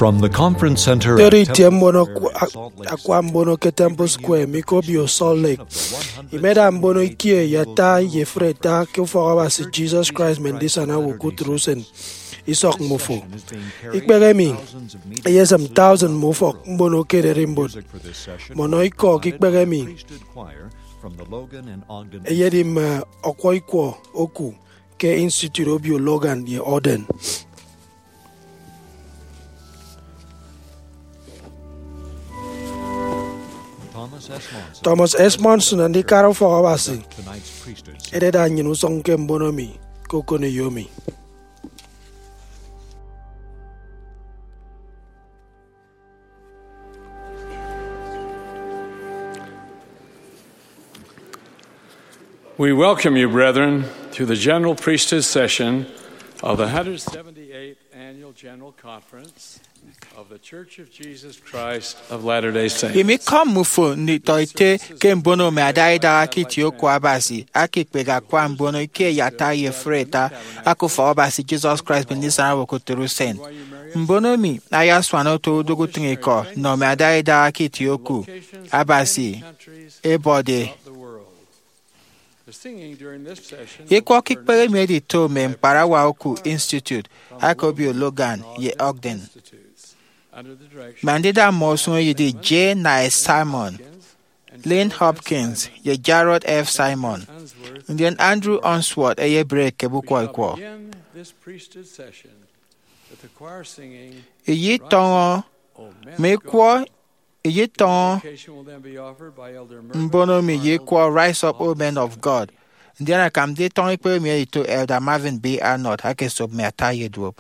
From the conference center Teri at tiambono Temple Square in Salt Lake akwa mbono ke Temple Square mikobio Salt Lake. Imeda mbono ikie yata yefreta ke foga si Jesus Christ mendisa na wukutrusen isok mufo. Ikbegemi yesam 1000 mufok mbono ke rimbot. Mono iko ikbegemi yedim okwoikwo oku ke Institute Obio Logan ye Orden. Thomas S. Monson and the Caro for Awasi. Ededa Nusong Kembonomi, Kokone Yomi. We welcome you, brethren, to the General Priesthood session of the 178th Annual General Conference of the Church of Jesus Christ of Latter-day Saints. Imi mufo ni toite ke mbono me adaida akiti okwa abasi akipega kwa mbono ike yata ye freta akufa abasi Jesus Christ benisa wokoturu sen. Mbono mi ayaswana to dogo tingeko no me adaida akiti oku abasi ebode. Yekwa kikpere medi to me mpara wa oku Institute Akobio Logan ye Ogden. Mandida Mosun yedi J. Nye Simon, Lynn Hopkins, ye Jarrod F. Simon, and then Andrew Onsworth ye break kebukwalkwo. Iyi tongo mekwo iyi tongo mbono mi yekwo Rise Up, O Men of God. And then I come de tongo ikpe mi to Elder Marvin B. Arnold hake sob me ataye dwob.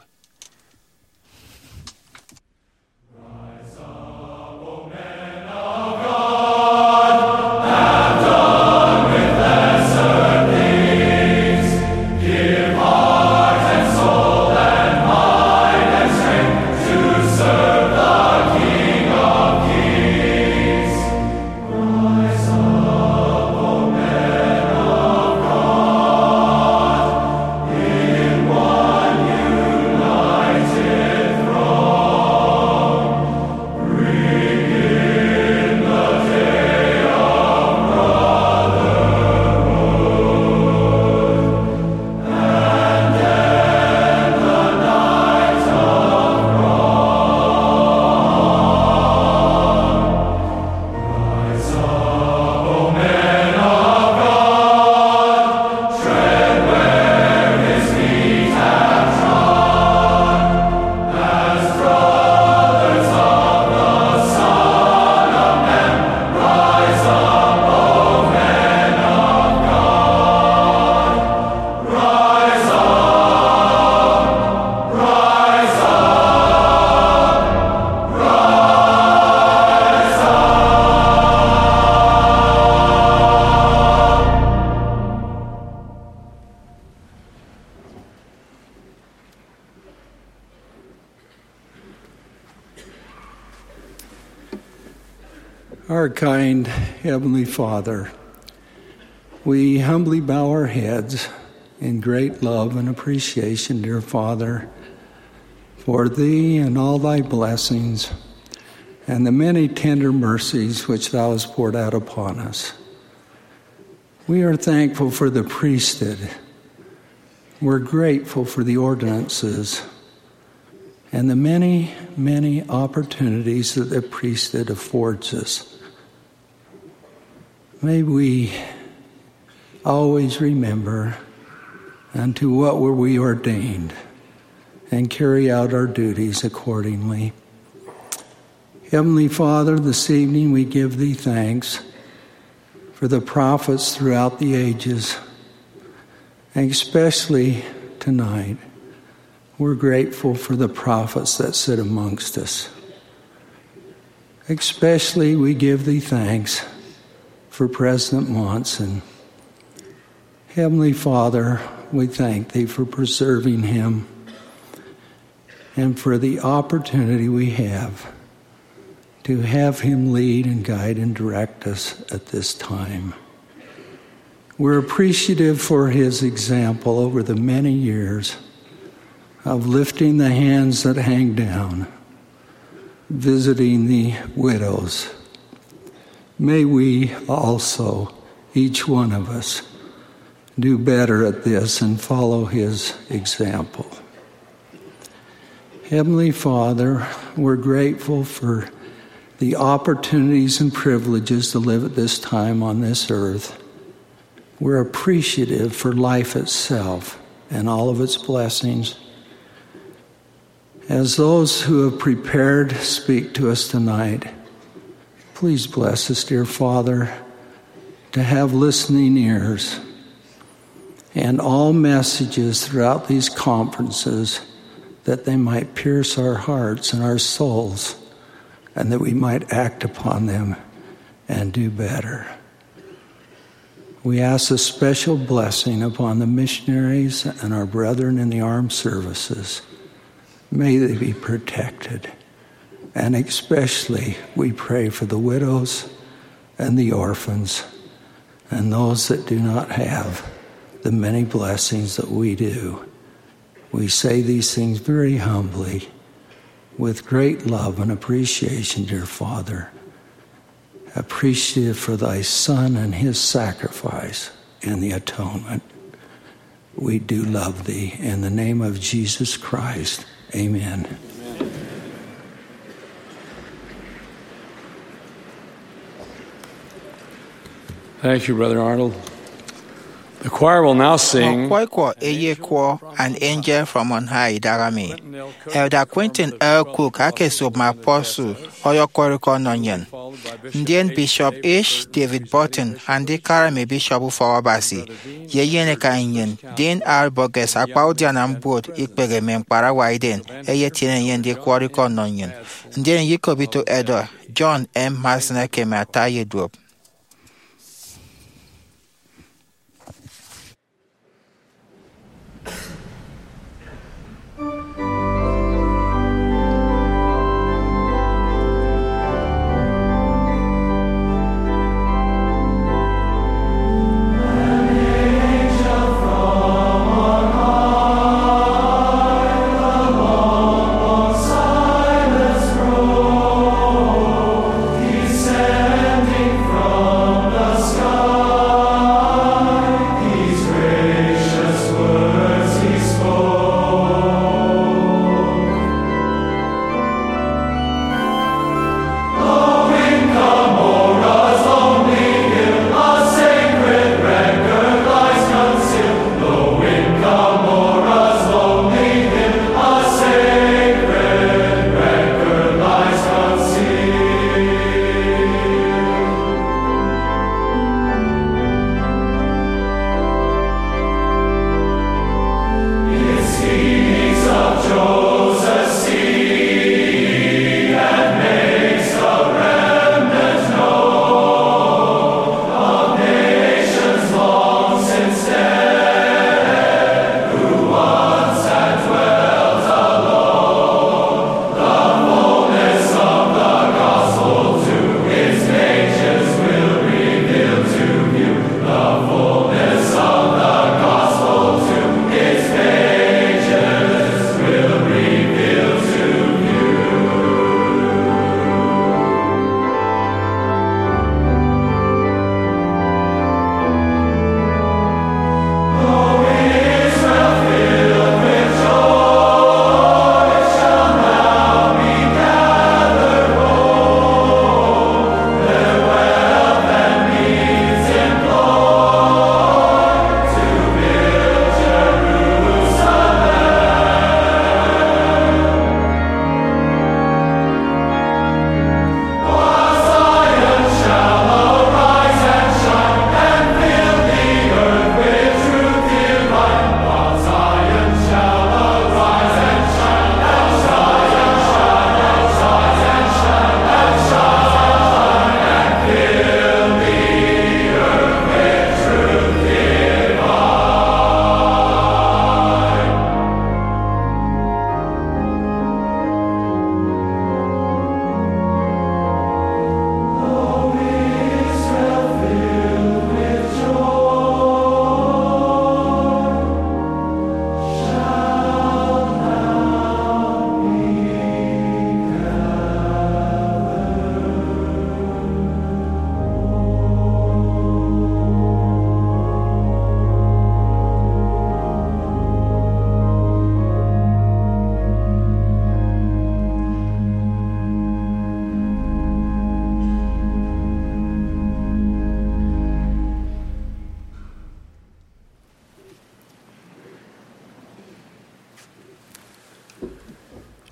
Our kind Heavenly Father, we humbly bow our heads in great love and appreciation, dear Father, for Thee and all Thy blessings and the many tender mercies which Thou hast poured out upon us. We are thankful for the priesthood. We're grateful for the ordinances and the many, many opportunities that the priesthood affords us. May we always remember unto what were we ordained and carry out our duties accordingly. Heavenly Father, this evening we give Thee thanks for the prophets throughout the ages, and especially tonight. We're grateful for the prophets that sit amongst us. Especially we give Thee thanks for President Monson. Heavenly Father, we thank Thee for preserving him and for the opportunity we have to have him lead and guide and direct us at this time. We're appreciative for his example over the many years of lifting the hands that hang down visiting the widows. May we also, each one of us, do better at this and follow his example. Heavenly Father, we're grateful for the opportunities and privileges to live at this time on this earth. We're appreciative for life itself and all of its blessings. As those who have prepared speak to us tonight, please bless us, dear Father, to have listening ears and all messages throughout these conferences, that they might pierce our hearts and our souls, and that we might act upon them and do better. We ask a special blessing upon the missionaries and our brethren in the armed services. May they be protected. And especially we pray for the widows and the orphans and those that do not have the many blessings that we do. We say these things very humbly, with great love and appreciation, dear Father, appreciative for thy Son and his sacrifice and the atonement. We do love thee. In the name of Jesus Christ, amen. Thank you, Brother Arnold. The choir will now sing An Angel from on High, Darami. Elder Quentin L. Cook, Akeso Maposu, Oyo Koriko Nonyen. Indian Bishop H. David Burton, and the Karame Bishop for Abasi. Yeyene Kainyen, Dean R. Bogus, Akpaudian and Boat, Ikpegemen Parawaiden, Eyetine Yendi Koriko Nonyen. Indian Yikobito Edo, John M. Masna Kemataye Drop. Descending from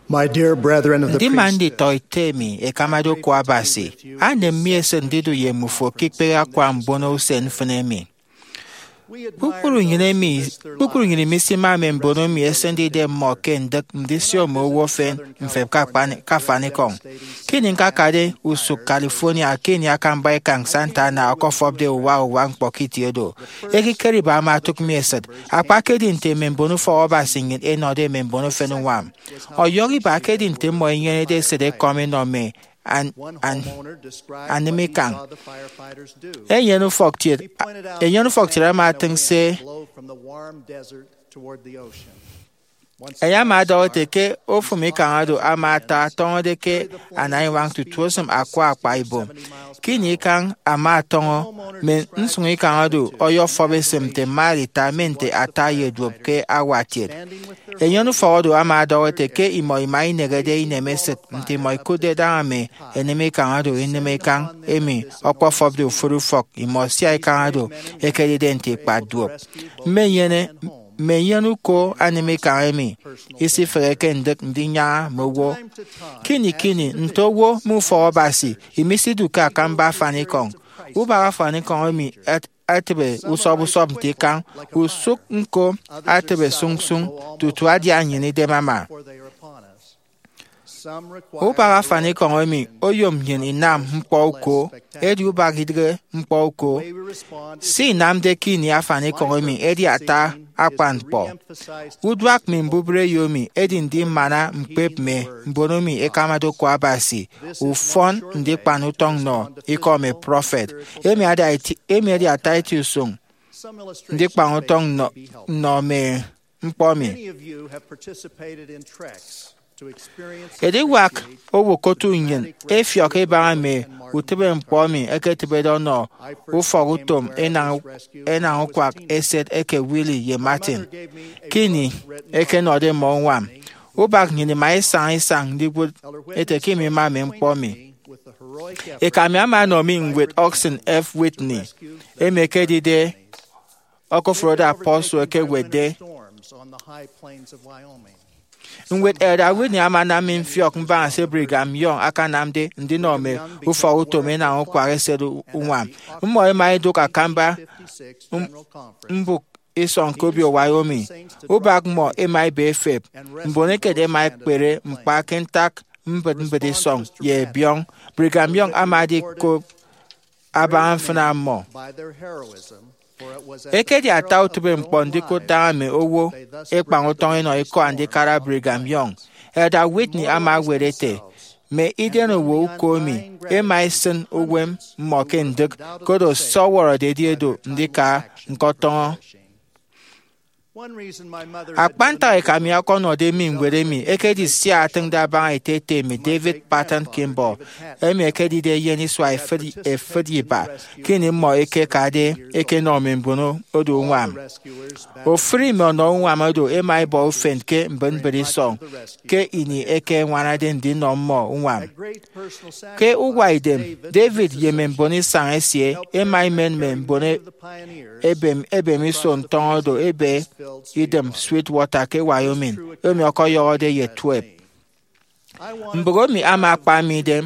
My dear brethren of the Ndi mandi priesthood, toitemi e kamado kwa basi. Ane miese ndidu ye mufo kikpega kwa mbono usen funemi. Bukuru nyine misi mame mbono mi esendi de moke ndisio mo wofen mfeb kafani kong. Kini nkakade usu California kini akambai kang Santana akofobde uwa nkpokiti edo. Eki keriba ama tuk miesed. Akpakedi nte membono fo oba singin enode membono fenu wam. Oyori ba kedi nte mo inyene de sede kome no me. Anime kang. Enyenu foktira ma tingse. Eya ma do teke ofumi kangado amata tongo deke anai wang tutuosum akwa ibom. Kini kang ama tongo men nsungi kangado oyo fobesem te marita mente ataye dwopke awatiet. Enyonu fodo ama do teke imo imai negede inemeset mte moi kude dame eneme kangado eneme kang emi okwa fobde ufuru fok imo siai kangado ekedidente pa dwop. Menyenu ko anime kaemi isi freke ndinya mowo kini ntowo mu fo basi imisi duka kamba fanikong uba fanikong mi atebe usob tikan usuk nko atebe sungsung tutwadi anyini de mama uba fanikong mi oyom yin inam mpoko edi uba gidre mpoko si nam de kini afanikong mi edi ata akpanpo udwak mi mbubre yomi edi ndi mana mpep me mbonomi ekamado kwa basi ufon ndi panutong no ikome prophet emi adi ataiti usung ndi panutong no me mpomi edi wak owo kotu nyen efiok eba me utebe mpomi eketebe dono ufogutom ena kwak eset eke Willie ye Martin kini eke node monwam ubak nyini mai sang dibu ete kimi ma me mpomi ekami ama no min with Oxen F Whitney emeke dide okofroda apostle eke wede Nwet Elder Whitney amana min fiok mba se Brigham Young akanamde ndi nome ufo utome na nkwa resedu unwam mmo mai duka kamba mbuk ison kobi Wyoming ubak mo mai befeb mboneke de mai kpere mpa kentak mbede song ye biong Brigham Young amadi ko aba mfna mo ekedi ata utube mpondiko dame owo ekpangoton eno iko andikara Brigham Young Elder Whitney ama werete me ideno wo komi emaisen owem mokendik kodo soworo dediedo ndika nkoton akpanta ekami akono de mi ngwere mi ekedi si ating da ban etete mi David Patton Kimball emi ekedi de yeni swa efedi ba kini mo eke kade eke no membono odo nwam o free me no nwam odo emai bo offend ke mbenberi song ke ini eke nwana de ndi no mo nwam ke ugwa idem David ye memboni sang esie emai men membone ebem so nton odo ebe idem Sweetwater ke Wyoming emi okoyo de ye 12 mbogomi ama akpa mi dem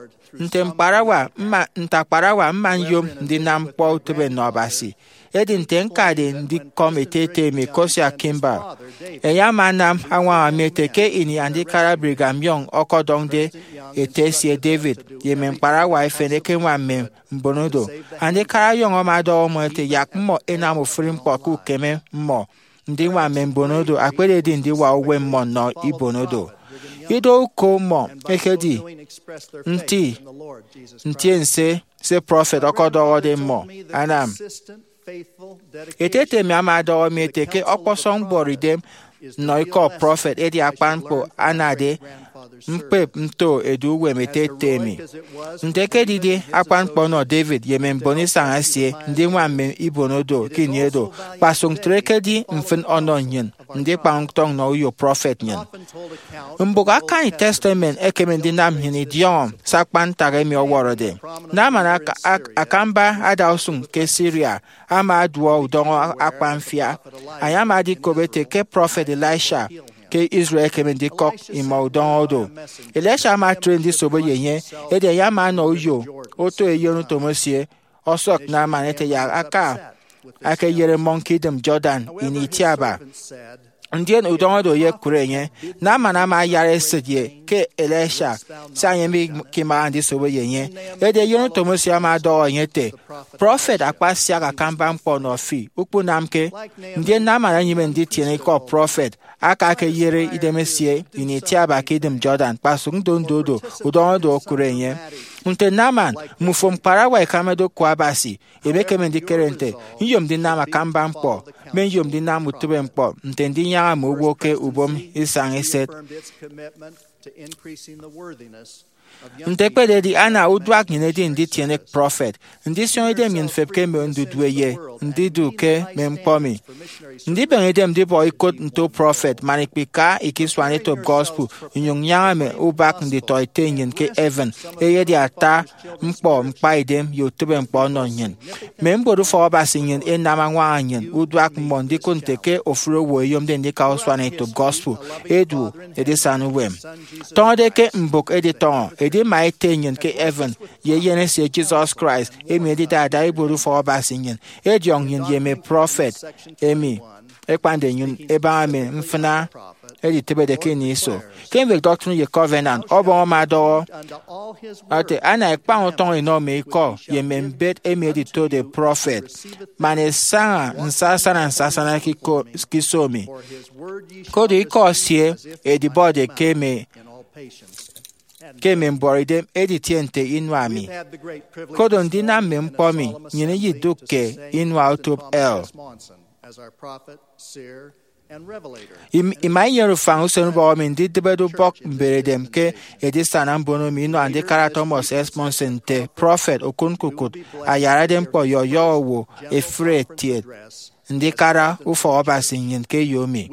ntakparawa mma nyom ndi na mkpọ utube n'ọbasi edi nte nkade ndi kom etete mi kosia kimba eya manam anwa amete ke ini andikara Brigham Young okodong de etesie David yeme mkparawa ifene ke nwa mem mbonodo andikara Young omado omoete yak mo enamo frimpo ku keme mo ndi nwa mem bonodo akpere di ndi wa owe mo no ibonodo ido ko mo ekedi nti nse se prophet okodo de mo anam etete mi amado mi teke okposong boridem no iko prophet edi akpanpo anade mpep nto edu wemetete mi ndeke dide akpanpo no David yemen boni sangasie ndi nwa me ibonodo kiniedo pasung trekedi mfen ononyen ndi pangtong no yo prophet nyen mboga kan testament ekemendi nam hini diom sakpan tare mi oworode na mana akamba adausun ke Syria ama adwo udongo akpanfia ayama di kobete ke prophet Elisha ke Israel kemendi kok imaudodo. Elisha ma trendi sobo yenye ede ya ma no yo oto eyonu tomosie osok na manete ya aka yere monkey dem Jordan initiaba. Ndien udodo ye kurenye na ma yare sedie ke Elisha sanye mi kima andi sobo yenye ede yonu tomosie ma do yete prophet akpasia ka kamba mpo no fi ukpu namke ndien na ma nyime ndi tiene ko prophet aka yere idemesie initiaba ke dem Jordan pasung dondodo udodo kurenye Unte naman mufom parawa ekamedo kwa basi ebeke mendi kerente yom di nama kamba mpo men yom di namu tube mpo ntendi nyanga mwoke ubom isang iset Ntekpede di ana udwak nyinedi ndi tiene prophet ndi sion edem yin fepke me ndudweye ndi duke me mpomi ndi ben edem di boy ikot nto prophet manikpika ikiswane top gospel nyong nyanga me ubak ndi toite nyin ke even eye di ata mpo mpa edem yo tube mpo no nyin me mbodu fo basi nyin enama nwa nyin udwak mondi konteke ofuro wo yom de ndi ka oswane top gospel edu edisanu wem tondeke mbok editon edi maite nyen ke even ye yene se Jesus Christ emi edi da iboru for basi nyen edi ong nyen ye me prophet emi ekpande nyen eba me mfna edi tebede ke ni so kenwe doctrine ye covenant obo ma do ate ana ekpa oton ino me ko ye me mbet emi edi to the prophet mane sanga nsasana ki so mi ko de ko sie edi body keme mboridem editiente inwami kodon dina mempomi nyene yiduke inwa utop el imai yeru fang usenu bo min dibedo bok mberedem ke edisana mbono mi no ande kara Thomas S. Monsente prophet okunkukut ayara dem po yo wo efretiet ndikara ufo obasi nyen ke yomi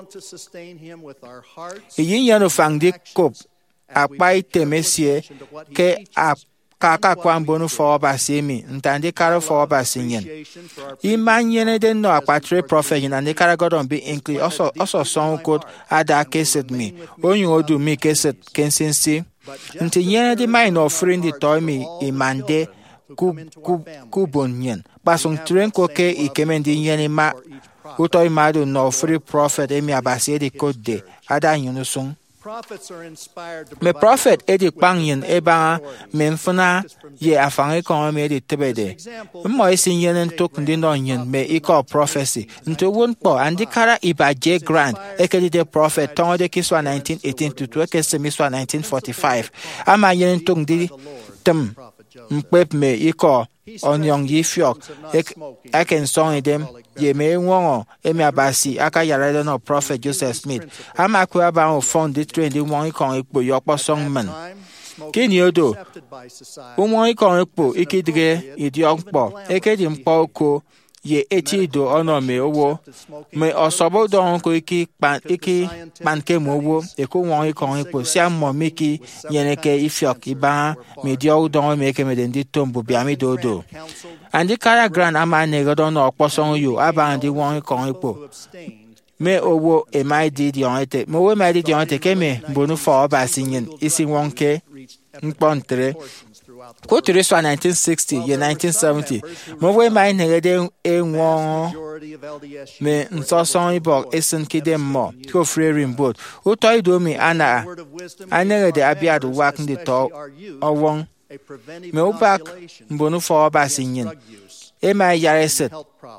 yin yeru fang dikop akpai temesie ke kaka kwa mbonu fo basi mi ntandi karo fo basi nyen imanyene de no akpatre prophet yin andi kara godon be inkli also son code ada keset mi onyu odu mi keset kensensi nti yene de mai no offering di toy mi imande kubonyen pasung tren ko ke ikemendi yene ma utoy madu no free prophet emi abasi de code ada yunusung me prophet edi kpangyin eba memfuna ye afange kon me edi tebede mo isin yenen tok ndi no yin me iko prophecy nto won po andikara iba J Grant ekedi de prophet ton de kiswa 1918 to 1945 ama yenen tok ndi tem mpep me iko onyong yifiok eken song dem ye me won emi abasi aka yara no prophet Joseph Smith ama kwa ba on fund the trend won ikon epo yopo songman kini odo won ikon epo ikidire idiokpo ekedi mpo ko ye etido ono me owo me osobo don ko iki pan ke mo owo eko won ikon epo si ammo miki yeneke ifiok iba me dio don me ke me den ditombo bi ami dodo andi kara grand ama negodon no oposon yo aba andi won ikon epo me owo e mai di onete mo we mai di onete ke me bonu fo ba sinyen isi wonke npontre ko tire so 1960 ye 1970 mo we mai negede enwon me nsoson ibok esen kidem mo ko freeing boat o toy do me ana negede abiadu wak ndi to owon me ubak mbonu fo ba sinyen e mai yareset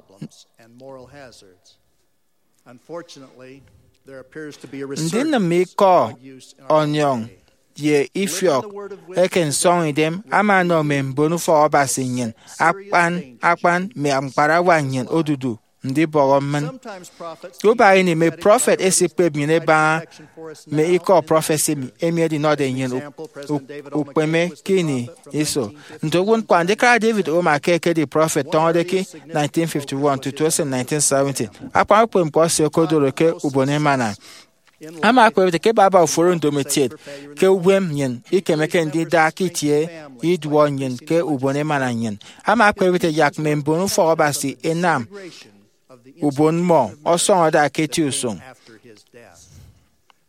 ndina mi ko onyong ye ifiok eken song dem ama no me mbonu fo obasinyen akpan me ampara wanyen odudu ndi boromen go by ni me prophet esipe bi ba me iko prophecy mi emi di no de yen upeme kini eso ndo won kwa ndeka David o ma keke di prophet ton de ki 1951 to 1970 akwa pem po se kodoro ke ubonema ama akwete ke baba oforo ndometie ke wem nyen ikemeke ndi da kitie idwo nyen ke ubonema na nyen ama akwete yak membonu fo obasi enam ubon mo oson oda keti usun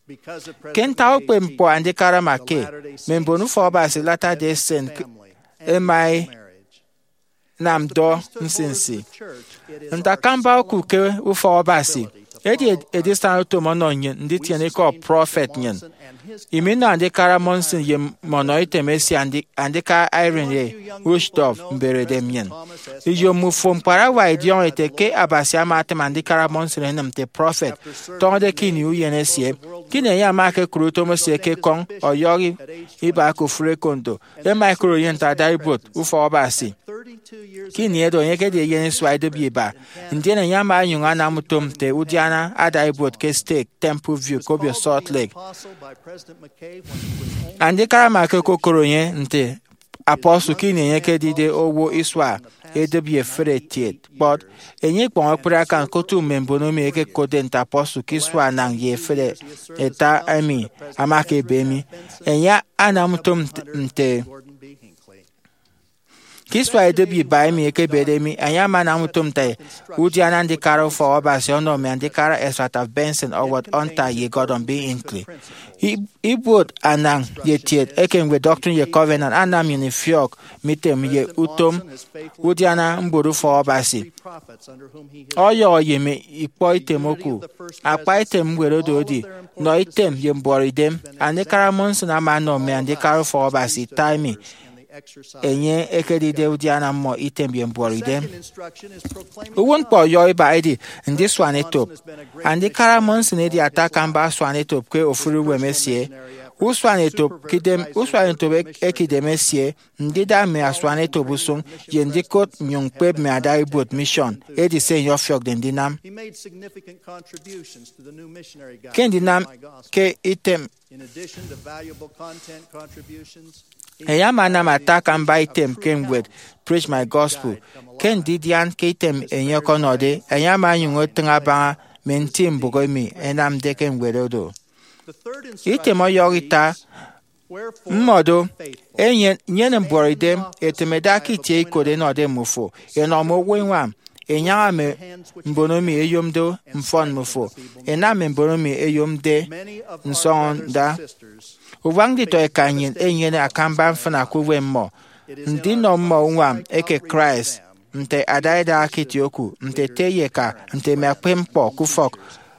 Kenta ope mpo andikara make membonu fo basi Latter-day Saint emai namdo nsinsi ntakamba okuke ufo basi edi edistan tomono nyen ndi tiene ko prophet nyen imina andikara monsin ye mono itemesi andika Irene Rushdorf mberede myen iyo mufom para wa idion eteke abasi amate mandikara monsin nemte prophet tonde kini uyenesie kine ya make kruto mosieke kon oyori iba ko fure kondo e micro yenta daibot ufo basi kini edo yeke de yen swide biba ndene nyama anyunga na mutomte udiana adaibot ke stake Temple View Kobio Salt Lake andikara make kokoro yen nte apostle kini yeke dide owo iswa edebie fretiet but enye pon opera kan kotu membono mi eke kodenta apostle kiswa nang ye fre eta ami amake bemi enya anamutom nte kiswa edebie bai mi eke bedemi enya manamutom te udiana ndikara for obasi ono mi andikara eswata Benson or what onta ye god on be inkly ibot anang ye tiet eken we doctrine ye covenant anam ye fiok mitem ye utom udiana mboru for obasi oyo ye me ipo itemoku apa item wero dodi no item ye mboridem andikara monson amano me andikara for obasi time enye ekedide udiana mo item ye mboridem uwon po yo iba edi ndi swanetop andikara monson edi atakamba swanetop ke ofuru wemesie uswanetop kidem uswanetop ekidemesie ndida me aswanetop busung ye ndikot myongpeb me adaibot mission edi se yo fiok den dinam kendinam ke item in addition to valuable content contributions. Eyamana matakan by tem came with preach my gospel. Ken didian ketem enyokonode, eyamanyungo tengaba mentim bugomi, and I'm decken wedodo. Itemo yorita mmodo, enyen boridem, etemedaki te codenode mufo, enomo winwam. Enyame mbonomi eyomdo mfon mufo, ename mbonomi eyomde nsonda. Uwangdi to ekanyin enyene akamba mfana kuwe mmo. Ndi no mmo nwam eke Christ. Mte adaida akitioku. Mte teyeka. Mte mekwempo kufok.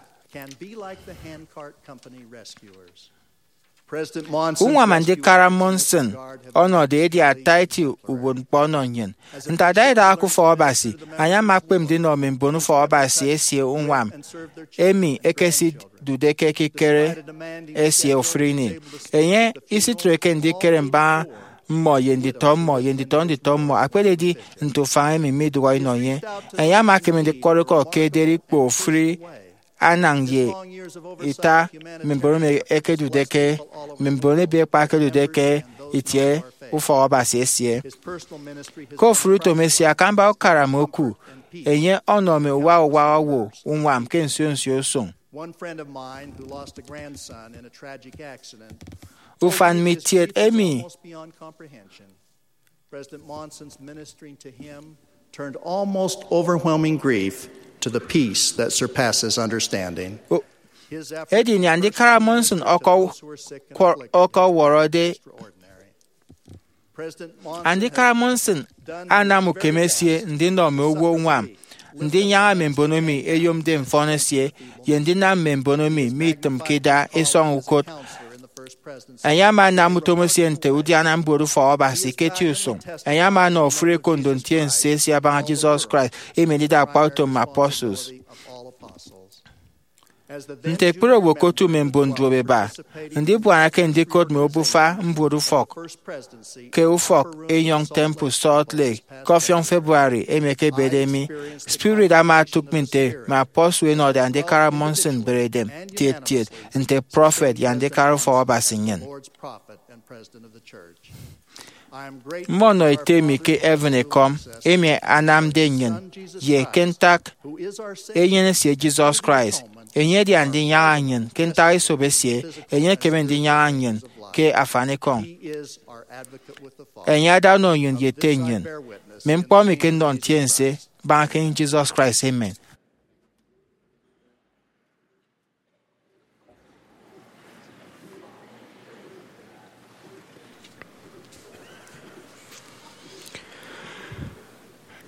Unwa mandikara monson. Ono de edi ataiti ubon bononyen. Nta adaida akufo obasi. Anya makwem di no mimbonu fo obasi esie unwam. Emi ekesi dudeke kikere esie ofrini. Enye isi treke ndikere mba mmo yendi tomo akwede di ntufanye mimidwa inonye. Enya makeme ndikoreko kederi po ofri anangye ita memborome eke dudeke memborome be pa eke dudeke itie ufo obasi esie. Ko fruto mesia kamba okara moku. Enye onome wa unwam ke nsio song. One friend of mine who lost a grandson in a tragic accident. Ufan mitiet emi. Almost beyond comprehension. President Monson's ministering to him turned almost overwhelming grief to the peace that surpasses understanding. Edi ni andikara Monson oko worode. Andikara Monson anamu kemesie ndino mewo nwam. Ndi nyanga membonomi eyomde mfonesie yendina membonomi mitum kida esong ukot ayama na mutomosie nte udiana mboru fo obasi ketiuso ayama na ofure kondontie nsesia ba Jesus Christ emenida pautum apostles nte puro wokotu membondo beba ndi bwana ke ndi kod me obufa mboru fok ke ufok Young Temple Salt Lake Coffee February emeke bedemi spirit ama tukminte ma apostle no de andekara Monson beredem tiet nte prophet yandekara fo obasinyen mono itemi ke evene kom emi anam denyen ye kentak eyen se Jesus Christ enye di andi nyanyen kenta isobesie enye kemen di nyanyen ke afane kon enye da no yun yetenyen mempo mi ke non tiense bank in Jesus Christ amen.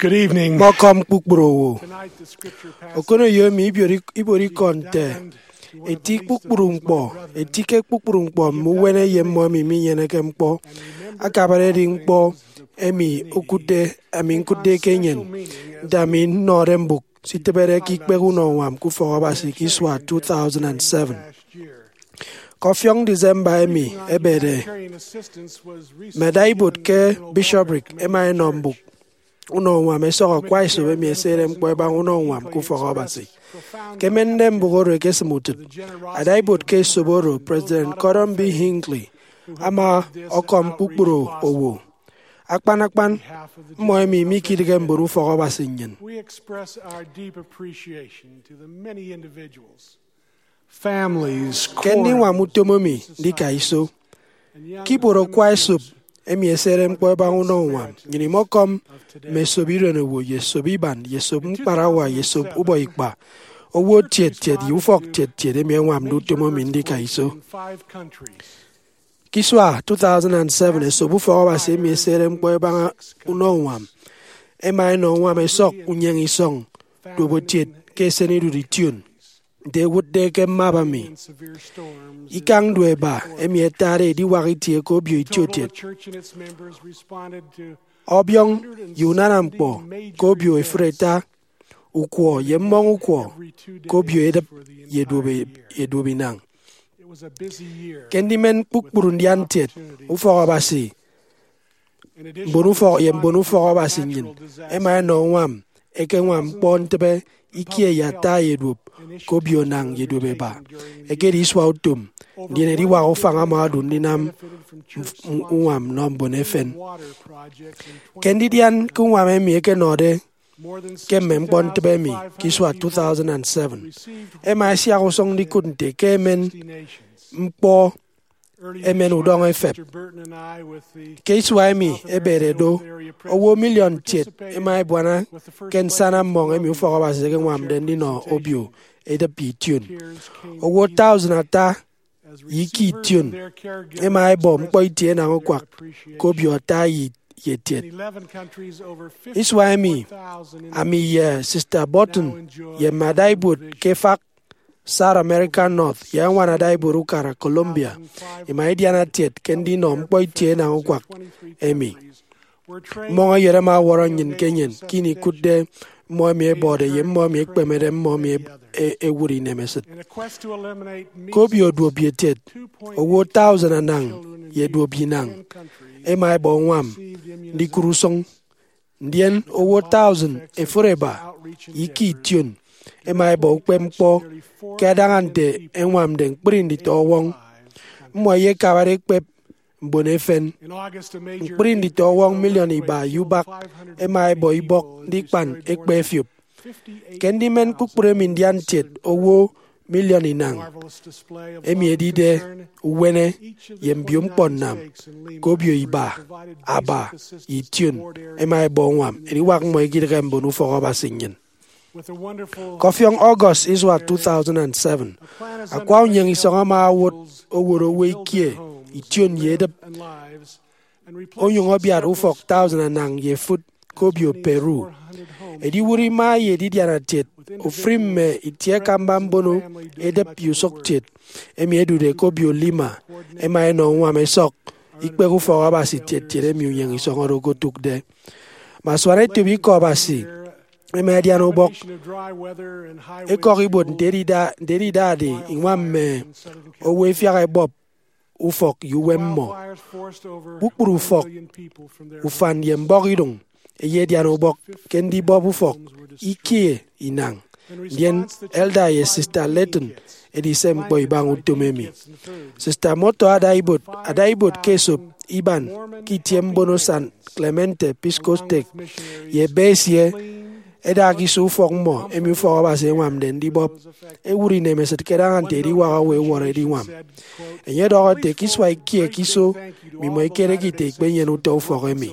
Good evening. Mokom kpukpuru. Tonight the scripture passage Okono yomi ibori konte. Etik kpukpuru mkpo. Etike kpukpuru mkpo muwene yemmo mi yeneke mkpo. Akabare di mkpo emi okude ami nkude kenyen. Dami norembuk. Sitebere kikpe uno wam kuforobasi kiswa 2007. Kofyong December emi ebede. Medaibut ke bishopric ema nombuk. Uno wam esoro kwaiso emi esere mkpo ba uno wam kuforobasi. Kemende mbugoro kesemutet. Adaibut ke soboro President Gordon B. Hinckley. Ama okom kukburo owo. Akpan moemi mikidige mburu forobasi nyen. we express our deep appreciation to the many individuals, families, Kendi wa mutomomi dika iso. Kiboro kwaiso emi esere mkpo ba uno wam. Nyini mokom mesobiro no wo yesobiban yesob mparawa yesob ubo ikpa. Owo tiet yufok tiet emi wam dutomomi dika iso. 5 countries. Kiswa 2007 esobu forobasi emi esere mkpo ba uno wam. Ema no wam esok unyeng isong dobo tiet keseni du tune. De would de ke mabami. In severe storms, Ikang dueba emi etare di wariti ko bio the itiotet. church and its members responded to Obyong yunanampo ko bio efreta ukwo yemmong ukwo every 2 days ko bio edep for the entire year. yedobinang. It was a busy year. Kendimen pukburundian tiet uforobasi. In addition Bonu to for responding bonu to forobasi natural nyin. disasters, Ema no wam eke wam pontebe ikie yata yedup ko bio nang yedobe ba. Eke diswa utum. Ndiene di wa ofanga madu ndinam wam nombonefen. water projects in Kendidian kunwam emi eke node more than kemem pontebe mi 60,500 kiswa people 2007. received Ema esi akosong di kunte kemen 60 nations. mpo Early Emen this udong month, efep. Mr. Burton and I, with the Kiswa emi ebere do owo million tiet ema ebwana ken sana mong emi uforobasi eke wam dendi no obio eda pi tune. tears came Owo 1,000 ata as yiki receivers tune. and their caregivers Ema ebo expressed mkpo itie na their okwak appreciation. ko bio ata yetiet. In 11 countries, over Iswa emi 54,000 ami ye Sister Button ye madaibut kefak South American North ye wana daibut ukara Colombia. Ima idiana tiet kendi no mkpo itie na okwak emi. were trained Monga yere ma waron yin kenyen kini kudde mo mi bode ye mo mi kpemere mo mi wuri nemeset. in a quest to eliminate Ko bio do bietet 2.8 owo 1,000 anang children in ye do 10 binang. countries Ema ebo wam received di immunization. kurusong ndien owo 1,000 efureba yiki tune ema ebo ukpempo kedangante enwam den prindi to wong mo ye kabare kpep mbonefen In August, a major prindi to wong million iba yubak ema ebo ibok dikpan ekpe fiup 58 kendi men kukpure mindian tiet owo million inang marvelous display of emi love and edide concern. uwene Each of the yembium 49 ponnam stakes in Lima kobio River iba provided basic aba assistance to itune board areas ema ebo wam eni wak mo igire mbonu foroba singen. with a wonderful Kofyong August is what 2007. plan is Akwa underway unyeng to isonga help ma awot individuals oworo build their weikie homes, itune yedep and lives, and replace onyong obiat several ufok 1,000 anang ye foot kobio Peru. 400 homes Edi wuri ma ye di diana tiet ofrim me itie kamba mbono edep yusok tiet emi edude kobio Lima ema eno nwa me sok ikpe ufok abasi tiet tiet emi unyeng isonga rogo tukde. Maswane tubi ko abasi ema ediana ubok combination of dry weather and high wind ekokibot chills, derida de ingwam me owe fiare bob ufok yuwemmo wildfires forced over Bukburu 1 fok million people from their ufan yembogidung eyediano bok kendi bob ufok ikie inang dien elda ye Sister Letton edisem boy bang utumemi Sister Moto adaibot kesop iban kitiem bono San Clemente Piscostek ye besie eda kisu ufok mo emi ufok abase wam den di bob ewuri nemeset kedangan te di waga we wore di wam enye dogo te kiswa ikie kiso mimo ikere kite ikpenyen uto ufok emi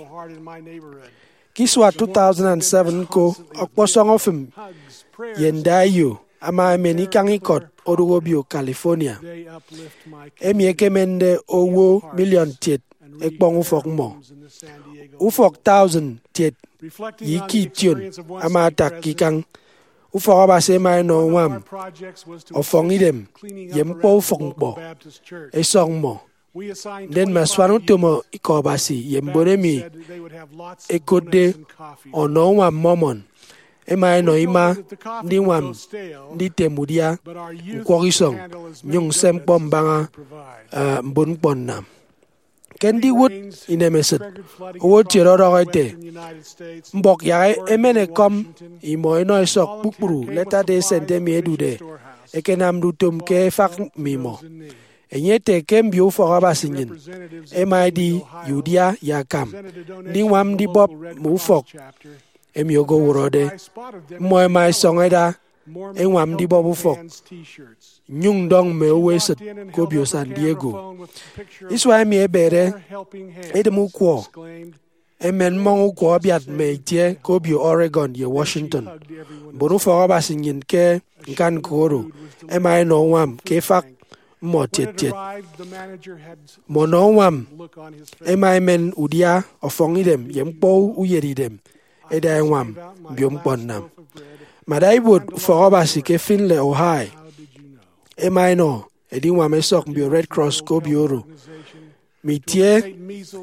kiswa 2007 ko okposong ofim yendayo ama emeni kangikot orugobio California emi ekemende owo million tiet ekpong ufok mo ufok 1,000 tiet yi ki tion ama tak ki kang u fo ba se mai no wam o fong idem yem po fong bo e song mo den ma swanu tomo iko ba si yem bonemi e kode o no wam momon e mai no ima ndi wam ndi temudia ko isong nyung sem pom banga mbon pon nam kendi wood inemeset wo tiro roite mbok ya emene kom I mo no sok pukpuru leta de sente mi edude e kenam du tum ke fak mi mo enyete kembio for abasinyin emidi yudia ya kam ni wam di bob mu fok emiogo worode mo mai songeda enwam di bob fok nyung dong me weset kobio San Diego iswa mi ebere edemu kwo emen mongu kwo biat me tie kobio Oregon ye Washington boru for abasinyin ke kan koro emai no wam ke fak mo tet mo no wam emai men udia ofongidem yempo uyeridem eda wam biom ponnam madai would for obasi ke finle ohai emai no edi wam esok bio Red Cross ko bioro mitie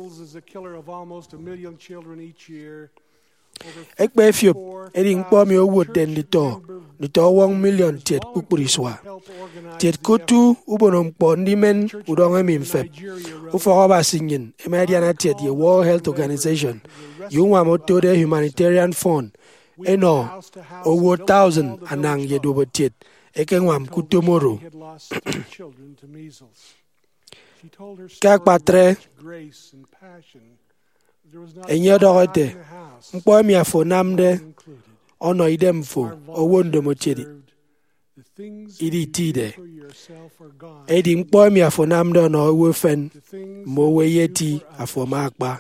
ekpe fiop edi ngpo mi owot den lito 1 million tiet pupuriswa tiet kotu ubonom po ndi men udonge mimfep ufo ba singin emediana tiet ye World Health Organization yunwa motode humanitarian fund eno owo 1000 anang ye dobo tiet ekenwam kutomoro kak patre enye dogote mpo mi afo namde ono idem fo owondo mochedi idi tide edi mpo mi afo namde ono owofen mo weyeti afo makpa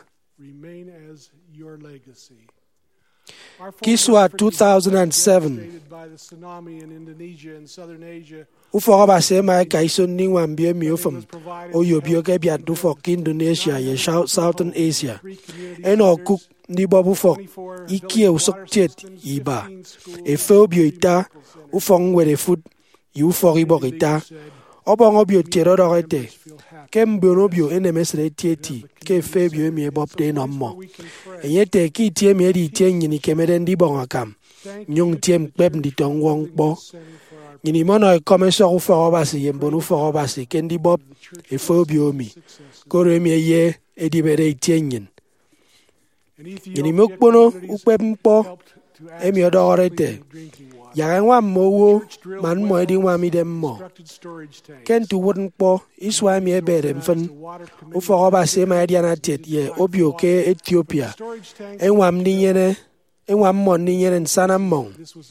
Kiswa 2007 ufo ba se mai kaison ni wam bie mi ofam oyo bio ke bia du fo Indonesia ye Southern Asia eno cook ni bobu fo ikie usok tiet iba e fo bio ita ufong were food yu fo ribogita obongo bio terorete kem bio bio enemesre tieti ke fe bio mi bob de nommo eyete ki tie mi di tie nyini kemeden di bonga kam nyung tiem pep di tong wong bo nyini mono e komeso u fo obasi yembonu fo obasi kendi bob e fo bio mi kore mi ye e di bere tie nyin nyini mokpono u pep mpo e mi odorete ya nwa mowo man mo di nwa mi dem mo ken tu won po iswa mi ebere mfen u fo obasi ma diana tet ye obio ke Ethiopia enwam ni nyene enwam mon ni nyene sana mong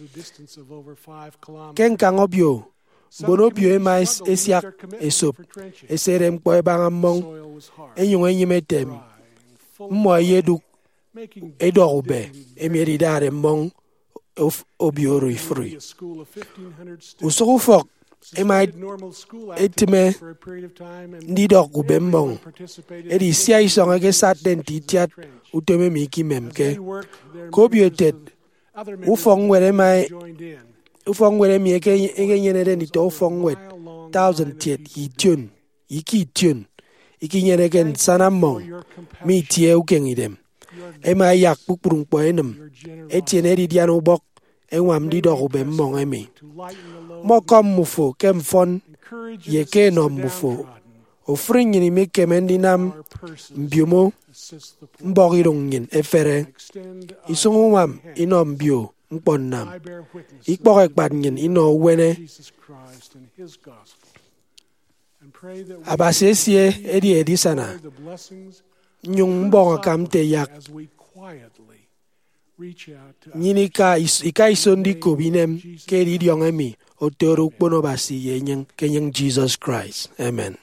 ken kan obio bono bio e mais esiak esop eserem po e banga mong enyo enyimetem mo yedu edorube emeri dare mong of obioro ifrui usoko fok emai etime ndidok ubemmong edi sia isonga ke saten titiat utome miki memke kobiotet ufong were mai ufong were mi ke enyenyere ni to ufong wet 1000 tiet itun ikitun ikinyere ken sanamong mi tie ukengidem emai yak pukpurung po enem etiene di diano bok enwam di dok ubemmong emi mokom mufo kemfon ye ke no mufo ofring ni me kemendi nam mbiomo mbogirong yin efere isungwam inom bio mponnam ikpok ekpad yin ino wene abasesie edi edisana nyung mbonga kamte yak nyini ka ika isondi kobinem ke di diongemi otoro kpono basi yenyeng kenyeng Jesus Christ. Amen.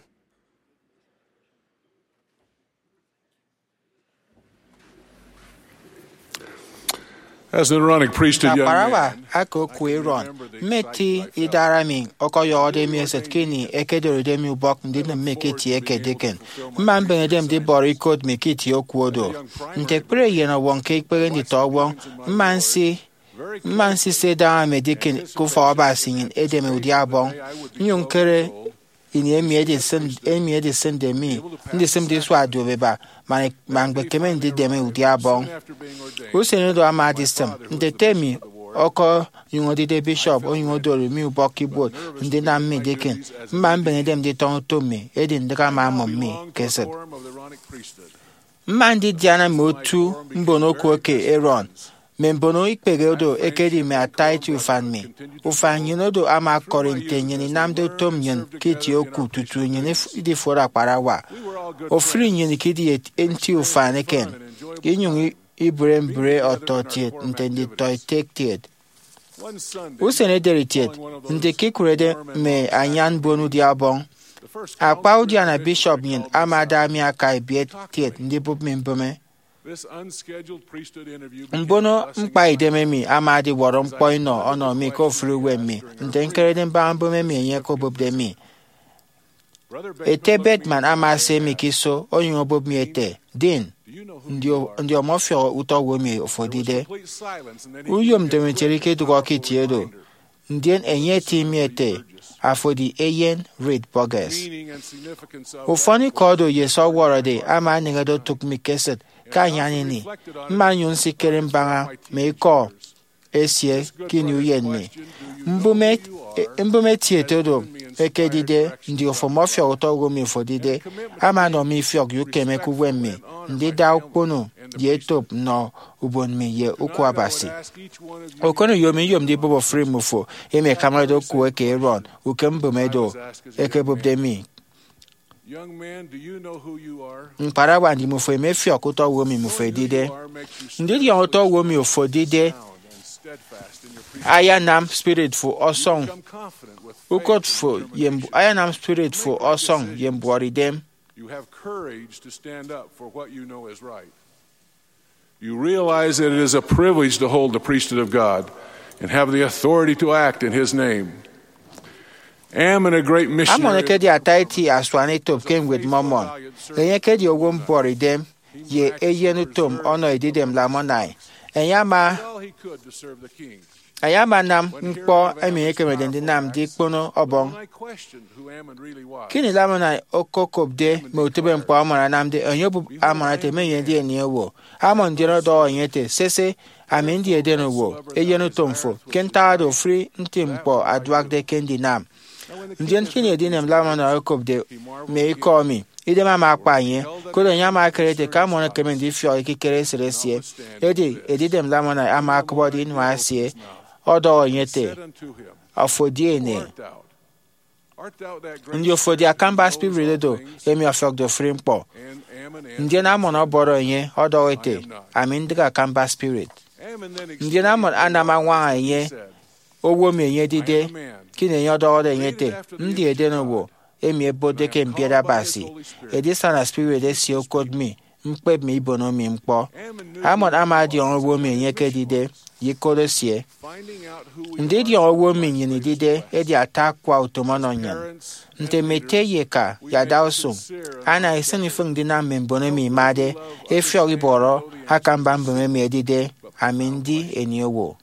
As the Aaronic priesthood young Parawa man, ako kuiron meti idarami okoyo odemi esetkini ekedore mi ubok ndina meketi ekedeken mman benedem de borikod meketi okuodo ntekpere yena wonke ikpere ndi towon mman si se da medikin kufa obasin edeme udiabon nyunkere ini emi edi sendemi ndi semdi swado beba mangbekeme ndi deme udiabon usenu amadistem ndetemi oko yungodide bishop oyungodoro mi ubokibod ndi na mi dikin mma benedem di ton tomi edi ndika ma mommi kesed mma ndi diana motu mbonoku oke Aaron membono ikpegedo ekedi me ataiti ufan yinodo ama korinte nyini namdo tom nyen kiti oku tutu nyini di fora parawa ofri nyini kidi enti ufaneken inyungi ibrembre ototiet ntendi toitektiet usene deritiet nte kikurede me anyan bonu diabon akpaudia na bishop nyin amadami aka ibiet tiet ndi bub membome mbono mkpa idememi amadi woro mkpo ino ono mi ko fruwe mi nte nkerede mba mbome mi enye ko bub de mi ete bedman amase mi kiso onyo obob mi ete din ndi omofio uto wo mi ofodide uyom demetere ke dugo kitiedo ndien enye ti mi ete afodi eyen read bogus ufoni kodo yeso worode ama ngedo tuk mi keset kanyanini manyun sikere mbanga meiko esie kini uyenni mbume tietodo ekedide ndi ofomofio uto wo mi ofodide ama no mi fiok yukeme kuwemi ndi da ukpono ye top no ubon mi ye ukwabasi okono yomi yom di bobo free mufo eme kamado kuweke Aaron ukembumedo ekebubdemi mparawa ndi mufo eme fiok uto wo mi mufedide ndi yon uto wo mi ofodide ayanam spirit for osong ukot for yembu ayanam spirit for osong yembuaridem. You have courage to stand up for what you know is right. You realize that it is a privilege to hold the priesthood of God and have the authority to act in His name. Ammon, a great missionary, Amonekedi ataiti aswani top came with Mormon. Enyekedi owom boridem ye eyenutom ono edidem lamonai. Enyama all he could to serve the king. ayama nam mkpo emenyekemede ndi nam di kpono obong. I questioned who Ammon really was. Kini lamonai okokobde me utebe mkpo amara namde onyobu amara te menye di eniyewo. Amon dino do onyete sese amendi edeno wo eyenutomfo kentado free nti mkpo adwagde kendi nam. Ndien kini edinem lamonai okobde me ikomi. Idema makpanye kodo nyama kerete kamona kemendi fio ikikere seresie. Edidem lamonai ama akbodi nwasie. Odo onyete afodiene ndi ofodi akamba spirit do emi afok do frimpo ndi na amon oboro nye odo ete amindiga akamba spirit ndi na amon anama nwa nye owo mi enye dide kine odo nyete ndi edeno wo emi ebode ke mbieda basi edisa na spirit esi okodmi mkpe mi ibono mi mkpo amon amadi owo mi enye kedide yikolosie ndi di owo mi nyini dide edi atakwa utomono nyen nte meteye ka ya dausu ana isini fung dina membono mi made efio iboro akamba mbume mi edide amindi eniowo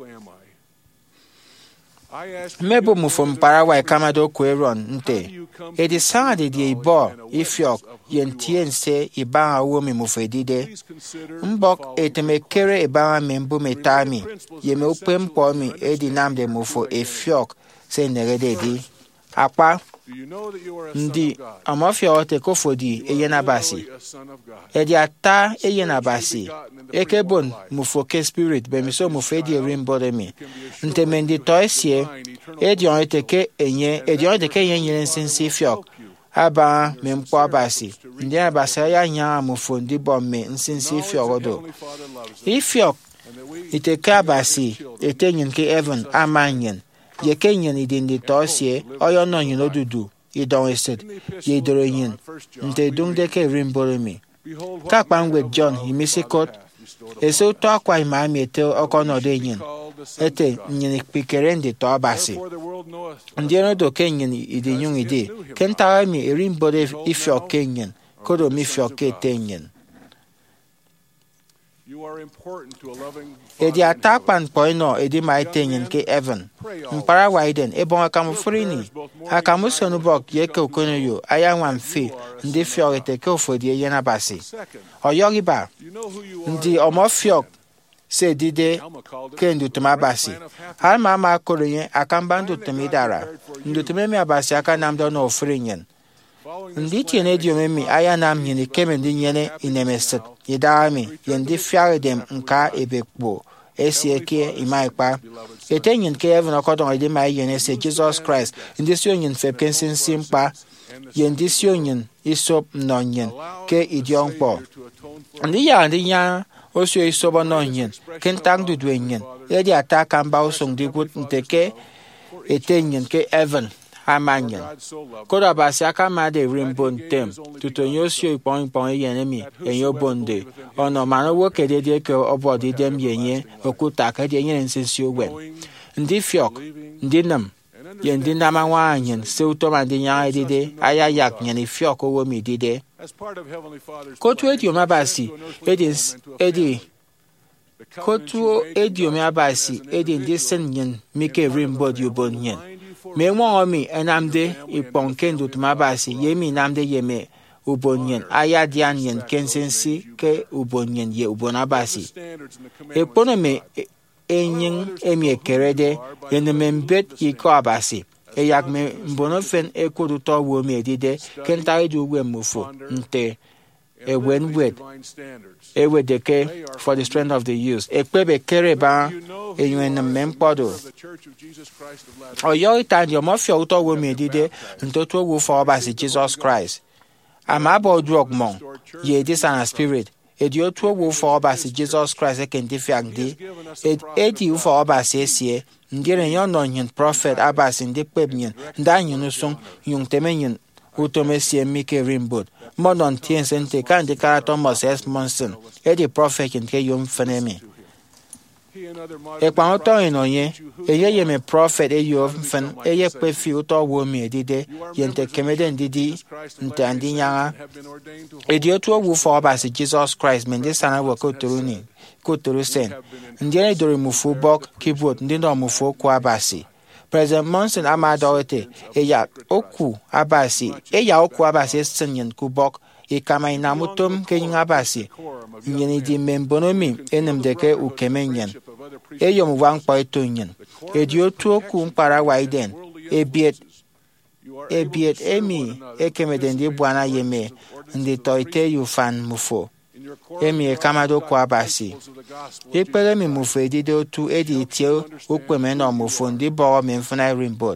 mebo mufo mparawa kamado ku Aaron nte edi sadi di ibo ifiok yentiense iba awo mi mufedide mbok etemekere iba membu metami yeme upempo mi edi namde mufo efiok se nerede di apa ndi amafia ote kofodi eyenabasi edi ata eyenabasi ekebon mufoke spirit bemiso mufedi erimbode mi ntemendi toisie edi oneteke yenye nsinsi fiok aba mempo abasi ndi abasi ya nya mufondi bomme nsinsi fiok odo ifiok iteke abasi etenyin ke even amanyen ye kenyen idindi tosie oyo no yin odudu idon esed ye doroyin nte dungde ke rimbolomi kakpan with John imisikot eso to akwa imami ete okonodo enyin ete nyin pikere ndi to abasi ndi no do kenyin idi nyung idi kenta mi erin bode ifyo kenyin kodo mi fyo ketenyin edi atakpan poino edi maitenyin ke Evan mpara waiden ebon akamu frini akamu sonubok yeke okonoyo ayanwa mfe ndi fyo ete ke ofodi yena basi oyogiba ndi omofyo se dide ke ndutuma basi har mama koronye akamba ndutumi dara ndutume mi abasi aka namdo no frinyen ndi tiene diomemi aya nam nyini keme ndi nyene inemeset yidami yendi fiare dem nka ebekbo esieke imaikpa etenyin ke even okodon ide mai yene se Jesus Christ ndi sionyin fepkensin simpa yendi sionyin isop nonyin ke idiongpo ndi ya osio isobo nonyin kentang dudwenyin edi ataka mba usong digut nteke etenyin ke even amanyen koda basi aka ma de rimbo ntem tutonyo sio ipon yenemi enyo bonde ono mano wo kede de ke obodi dem yenye okuta ka de yenye nsensio wen ndi fiok ndi nam yendi nama wanyen se utoma ndi nya edide aya yak nyani fiok owo mi dide kotu edi omabasi edi kotu edi omabasi edi ndi senyen mike rimbo di ubonyen me won enamde iponken dutmabasi yemi namde yeme ubonyen ayadian yen kensensi ke ubonyen ye ubonabasi eponome enyin emiekerede yenemembet yiko abasi eyak me mbonofen ekoduto wo me dide kenta edu we mufo nte ewenwed ewedeke for the strength of the youth ekpebe kereba enywen mempodo oyo itandi omofio uto wo me dide ntoto wo for obasi Jesus Christ amabo drogmon ye disana spirit edio to wo for obasi Jesus Christ ekendifiangdi edi for obasi esie ndire yon nonyin prophet abasi ndikpebnyin ndanyin sung yung temenyin utomesie mike rimbod modon tiensente kan de kara Thomas S. Monson edi prophet nke yom fenemi ekwa oto inonye eye me prophet eyo fen eye pefi uto wo mi edide yente kemede ndidi nte andinyanga edi oto wo for obasi Jesus Christ mende sana wo koturuni koturusen ndire dori mufu bok keyboard ndindo mufu kwa abasi President Monson amadawete eya oku abasi senyen kubok ikama inamutum kenyin abasi nyeni di membonomi enemdeke ukemenyen eyom wangpa etonyen ediotu oku mpara waiden ebiet emi ekemeden di bwana yeme ndi toite yufan mufo emi ekamado kwa abasi ikpere mi mufo edide otu edi itie ukpeme no mufo ndi bowo mi mfuna rimbot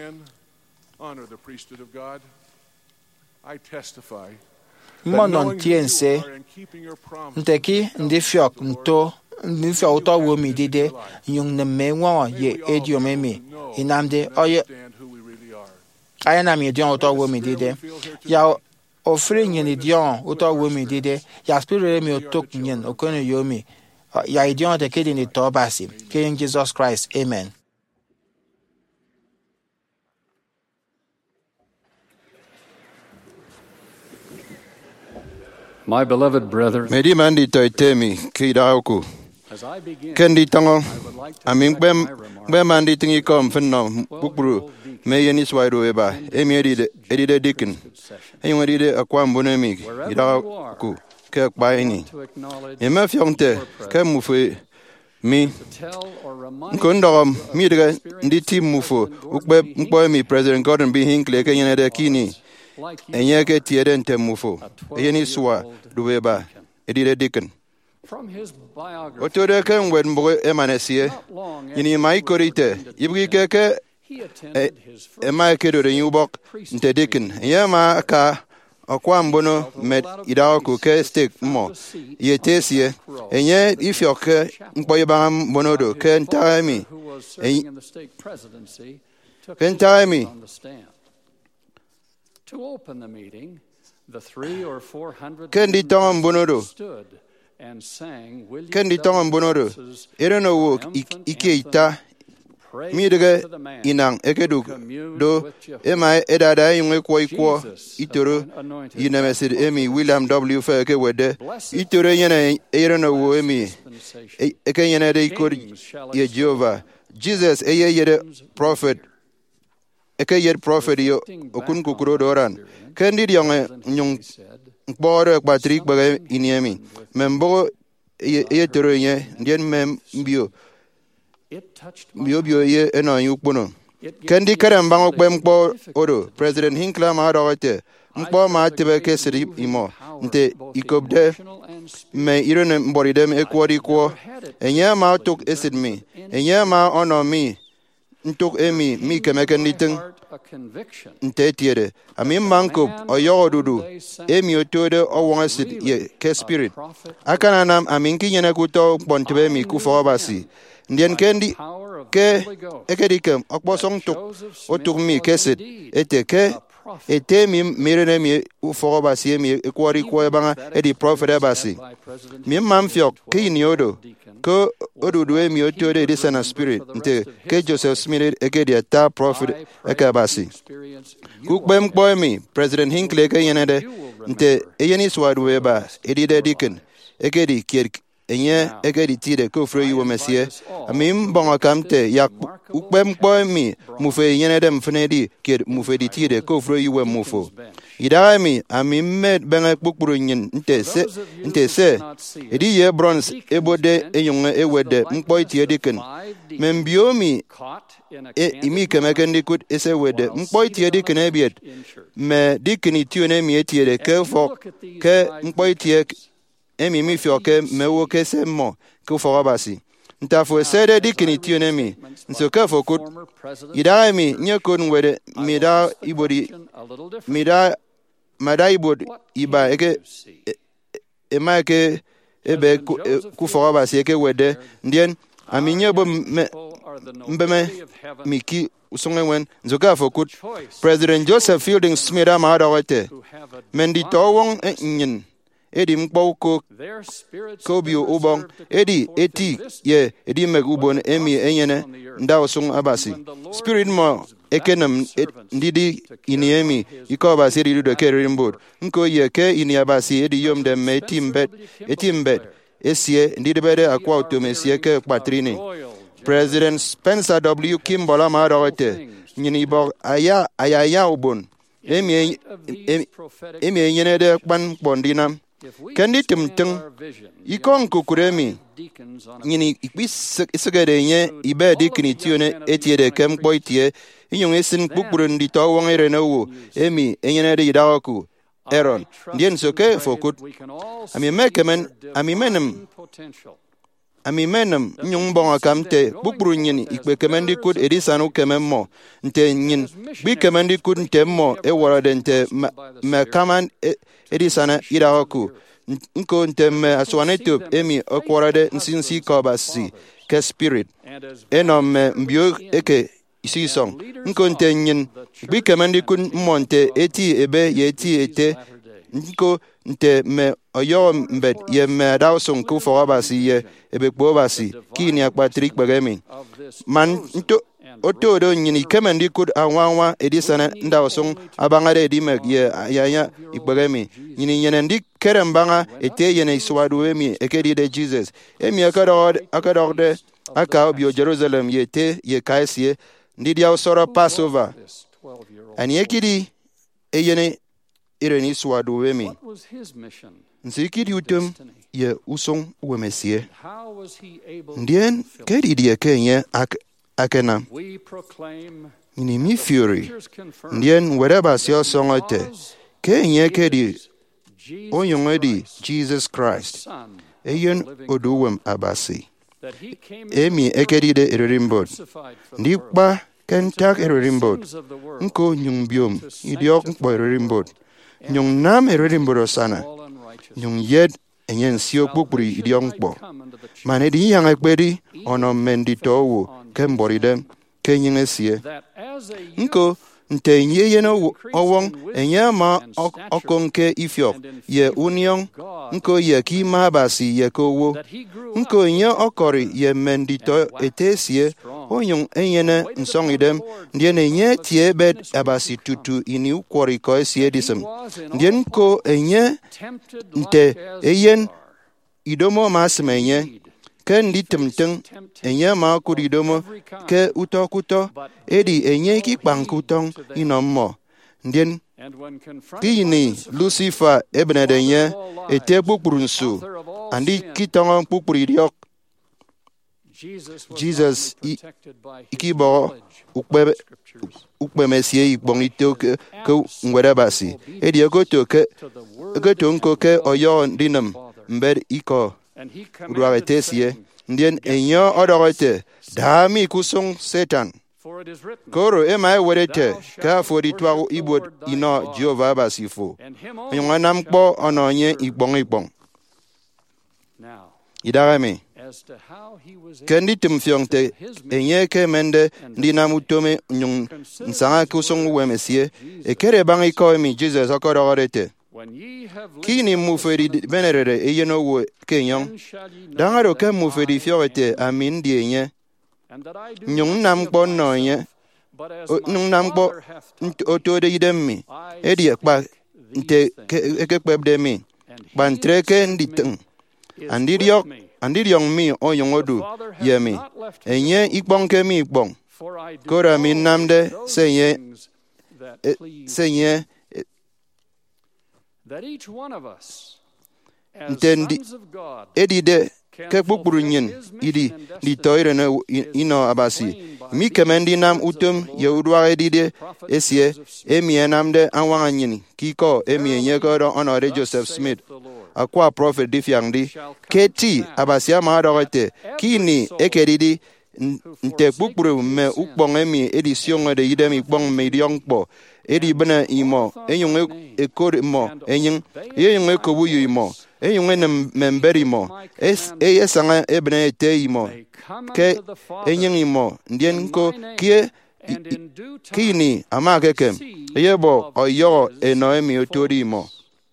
mmono ntiense nteki ndi fiok uto wo mi dide yung nemme wo ye edi omemi inamde oye ayana mi edion uto wo mi dide ya ofri nyen dion uto wo mi dide ya spirere mi otok nyen okono yomi ya idion de kedi ni tobasi King Jesus Christ amen. My beloved brethren, Medi mandi toitemi kidaoku. Kendi tango amin bem mandi tingi kom fenno bukbru meyeni swaido eba emi edide dikin enyo edide akwam bonemi kidaoku ke kpaini ema fionte ke mufe mi nkondom mi de ndi tim mufo ukbe mkpo mi President Gordon B. Hinckley ke yenede kini enye ke tiede ntemufo eyeni swa duweba edide dikin otode ke ngwen mbo emanesie yini mai korite ibgi ke ema ke do yubok nte dikin yema ka akwa mbono med idaoko ke stick mo yetesie enye ifyoke mpoye ba mbono do ke ntami to open the meeting, the 300 or 400 kendi tom mbono do kendi tongo mbonodo ereno wo ike ita mi dege inang ekeduk do ema edada yungwe kwa itoro yinemesid emi William W. Feke wede itoro yene ereno wo emi eke yene de ikor ye Jehovah Jesus eye yede prophet eke yed prophet yo okun kukuro doran kendi yonge nyung bore patrik baga iniemi membo ye toro ye ndien mem bio ye eno yukpono kendi karamba ngokbe mpo odo President Hinckley ma dote mpo ma tebe kesiri imo nte ikobde me irene mboridem ekwori kwo enya ma tok esid mi enya ma ono mi ntok emi mi kemekenditing nte tiede ami manko oyodudu emi otode owongasid ye ke spirit akana nam aminki nyene kuto bontebe mi kufobasi ndien kendi ke ekedikem okposong tok otuk mi kesid eteke etemi mirene mi ufobasi mi ekwori kwo banga edi prophet abasi mi mamfiok kiniodo ko odudu emi otode disana spirit nte ke Joseph Smith ekedi ta prophet ekabasi kukbem mi President Hinckley ke yenede nte eyeni swadu eba edide diken ekedi kier enye ekedi tide ko fro yuwo mesie amim bonga kamte yak ukbem mi mufe yenede mfnedi kier mufe di tide ko fro yuwo mufo idami amim med benga kpukpuru nyin nte se edi ye bronze ebode enyonge ewede mkpoi tie diken membiomi imi kemekendi kut ese wede mkpoi tie diken ebiet me dikeni tione mi etiede ke fok ke mkpoi tie emi mi fioke mewo ke semmo ke forabasi ntafo sede dikeni tione mi nso ke fokut idami nyekon wede mida ibodi mida mada ibod iba eke ema ke ebe ku forabasi eke wede ndien aminye bo mbeme miki usongwen nzoka fokut President Joseph Fielding Smith ama dawete mendi towong nyin edi mkpoko kobio ubong eti ye edi meg ubon emi enyene ndaw sung abasi spirit mo ekenam ndidi iniemi ikobasi edi do kerimbod nko ye ke ini abasi edi yom dem etimbet esie ndidi bede akwa automesie ke patrini President Spencer W. Kimball ama dawete nyini bo aya ubon emi enyene de kpan bondinam kendi timting ikon kukuremi nyini ikpisegede nye ibe dikini tione etiede kem boitie inyong esin kpukpuru ndi to wongere na wo emi enyene de idawaku Aaron ndien soke fokut amimenem nyong bonga kamte kpukpuru nyini ikpe kemendi kud edisanu kememmo nte nyin bi kemendi kud nte mo eworade nte me kaman edisana idawaku nko ntemme aswanetop emi okworade nsinsi kobasi ke spirit enom mbio eke isisong nko ntenyin bi kemendi kun monte eti ebe yeti ete nko nte me oyo mbed ye me dawson ku forabasi ye ebe kpobasi kini akpatrik bagemi man nto otodo nyini kemendi kud awanwa edisana ndawson abangade edimek ye ayaya ikbagemi nyini yenendi kerembanga ete yene iswadu emi ekedi de Jesus emi akadorde akabio Jerusalem yete ye kaisie ndidi awsoro Passover ani ekidi eyene ireni iswadu emi nsikidi utum ye usong wemesie ndien kedi die kenye akena ini mi fury ndien whatever sio songote kenye kedi onyongedi Jesus Christ eyen oduwem abasi emi ekedi de erimbod ndikpa kentak erimbod nko nyungbiom idiok mpo erimbod nyung nam erimbod sana nyung yed enyen sio kpukpuri idiok mpo manedi yang ekpedi ono mendito wo kemboridem kenyengesie nko nte nye yen owong enye ma oko nke ifiok ye union nko ye ki mabasi ye kowo nko nye okori ye mendito etesie onyong enyene nsongidem ndien enye tie bed abasi tutu ini ukwori ko esie disem ndien ko enye nte eyen idomo masmenye ke ndi temteng enye ma kuridomo ke utokuto edi enye ki kpankutong inommo ndien kini Lucifer ebenedenye ete kpukpuru nsu andi kitongo kpukpuru idiok Jesus ikibo ukpe mesie ikpong ito ke ngwedabasi edi egoto nko ke oyo dinam mbed iko udwagetesie ndien enyo odogote dami kusung Satan koro ema ewedete ka foditwago ibod ino Jehova basifo nyonganam kpo ononye ikpong idagame kendi timfiongte enye ke mende ndinam utome nyong nsanga kusung wemesie ekere bang iko mi Jesus okodogorete kini mufedi benerere eyeno wo kenyong dangaro ke mufedi fiorete amin dienye nyong nam kpo nonye nam kpo otode idemmi edi ekpa nte ekekpebde mi bantreke nditeng andiriong mi oyongodu yemi enye ikpongke mi ikpong kora mi namde senye ntendi edide ke kpukpuru nyin idi di toire na ino abasi mi kemendi nam utum ye udwa edide esie emie namde anwanga nyin kiko emie nye ko onore Joseph Smith akwa prophet difiangdi keti abasi ama dogote kini ekedidi nte kpukpuru me ukpong emi edition de idem ikpong me diongpo edi bena imo enyong ekor mo enyong ekobu imo enyong memberi mo esanga ebena ete imo ke enyong imo ndien ko kie kini ama kekem yebo oyo eno emi otori imo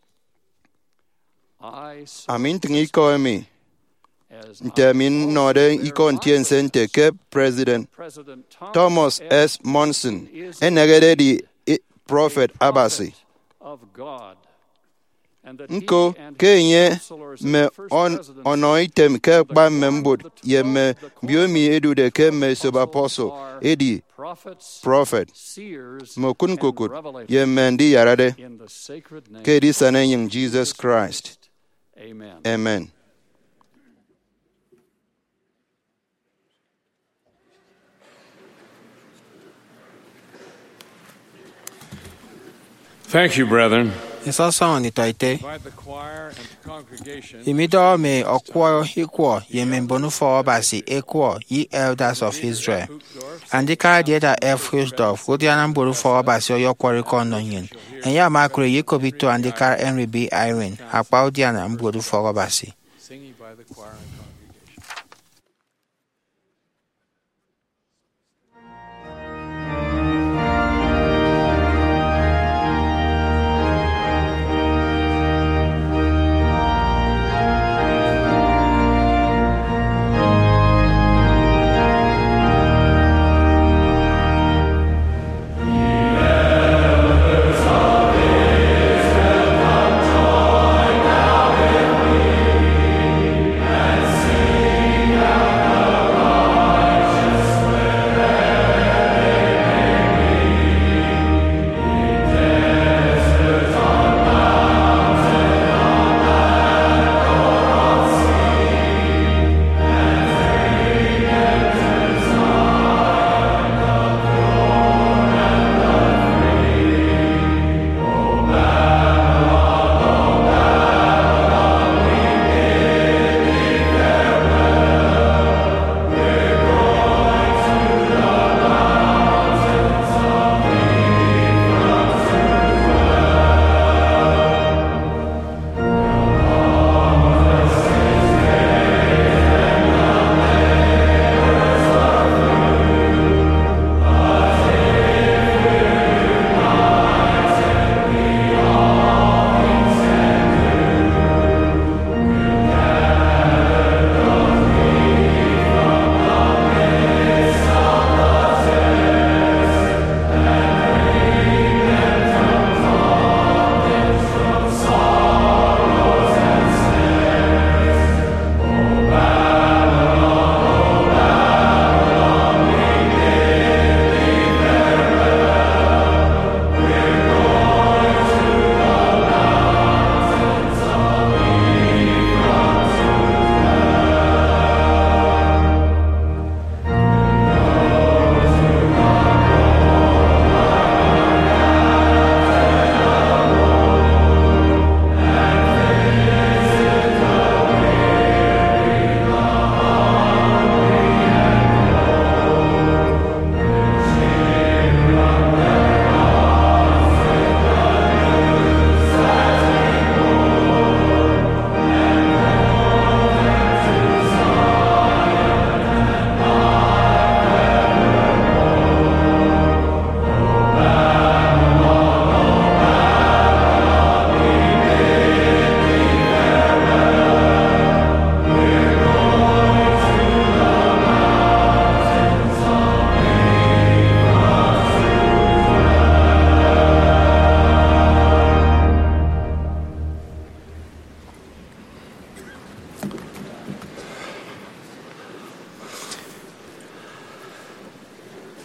amin tingi ko emi ntemin node ikon tien sente ke President Thomas S. Monson enegede di Prophet Abasi nko kenye me onoitem ke kpa membod ye me biomi edude ke me sob apostle edi prophet mo kun kokut ye mendi yarade ke di sanaying Jesus Christ. Amen. Thank you, brethren. Imido me okwo hikwo ye membonu for obasi ekwo ye elders of Israel. Andika dieta F. Husdorf, Udianam Buru for obasi oyo kwariko nonyin. And ya makre yikobito andika Henry B. Irene, Apaudiana Mburu for obasi. Singing by the choir and congregation. Yes.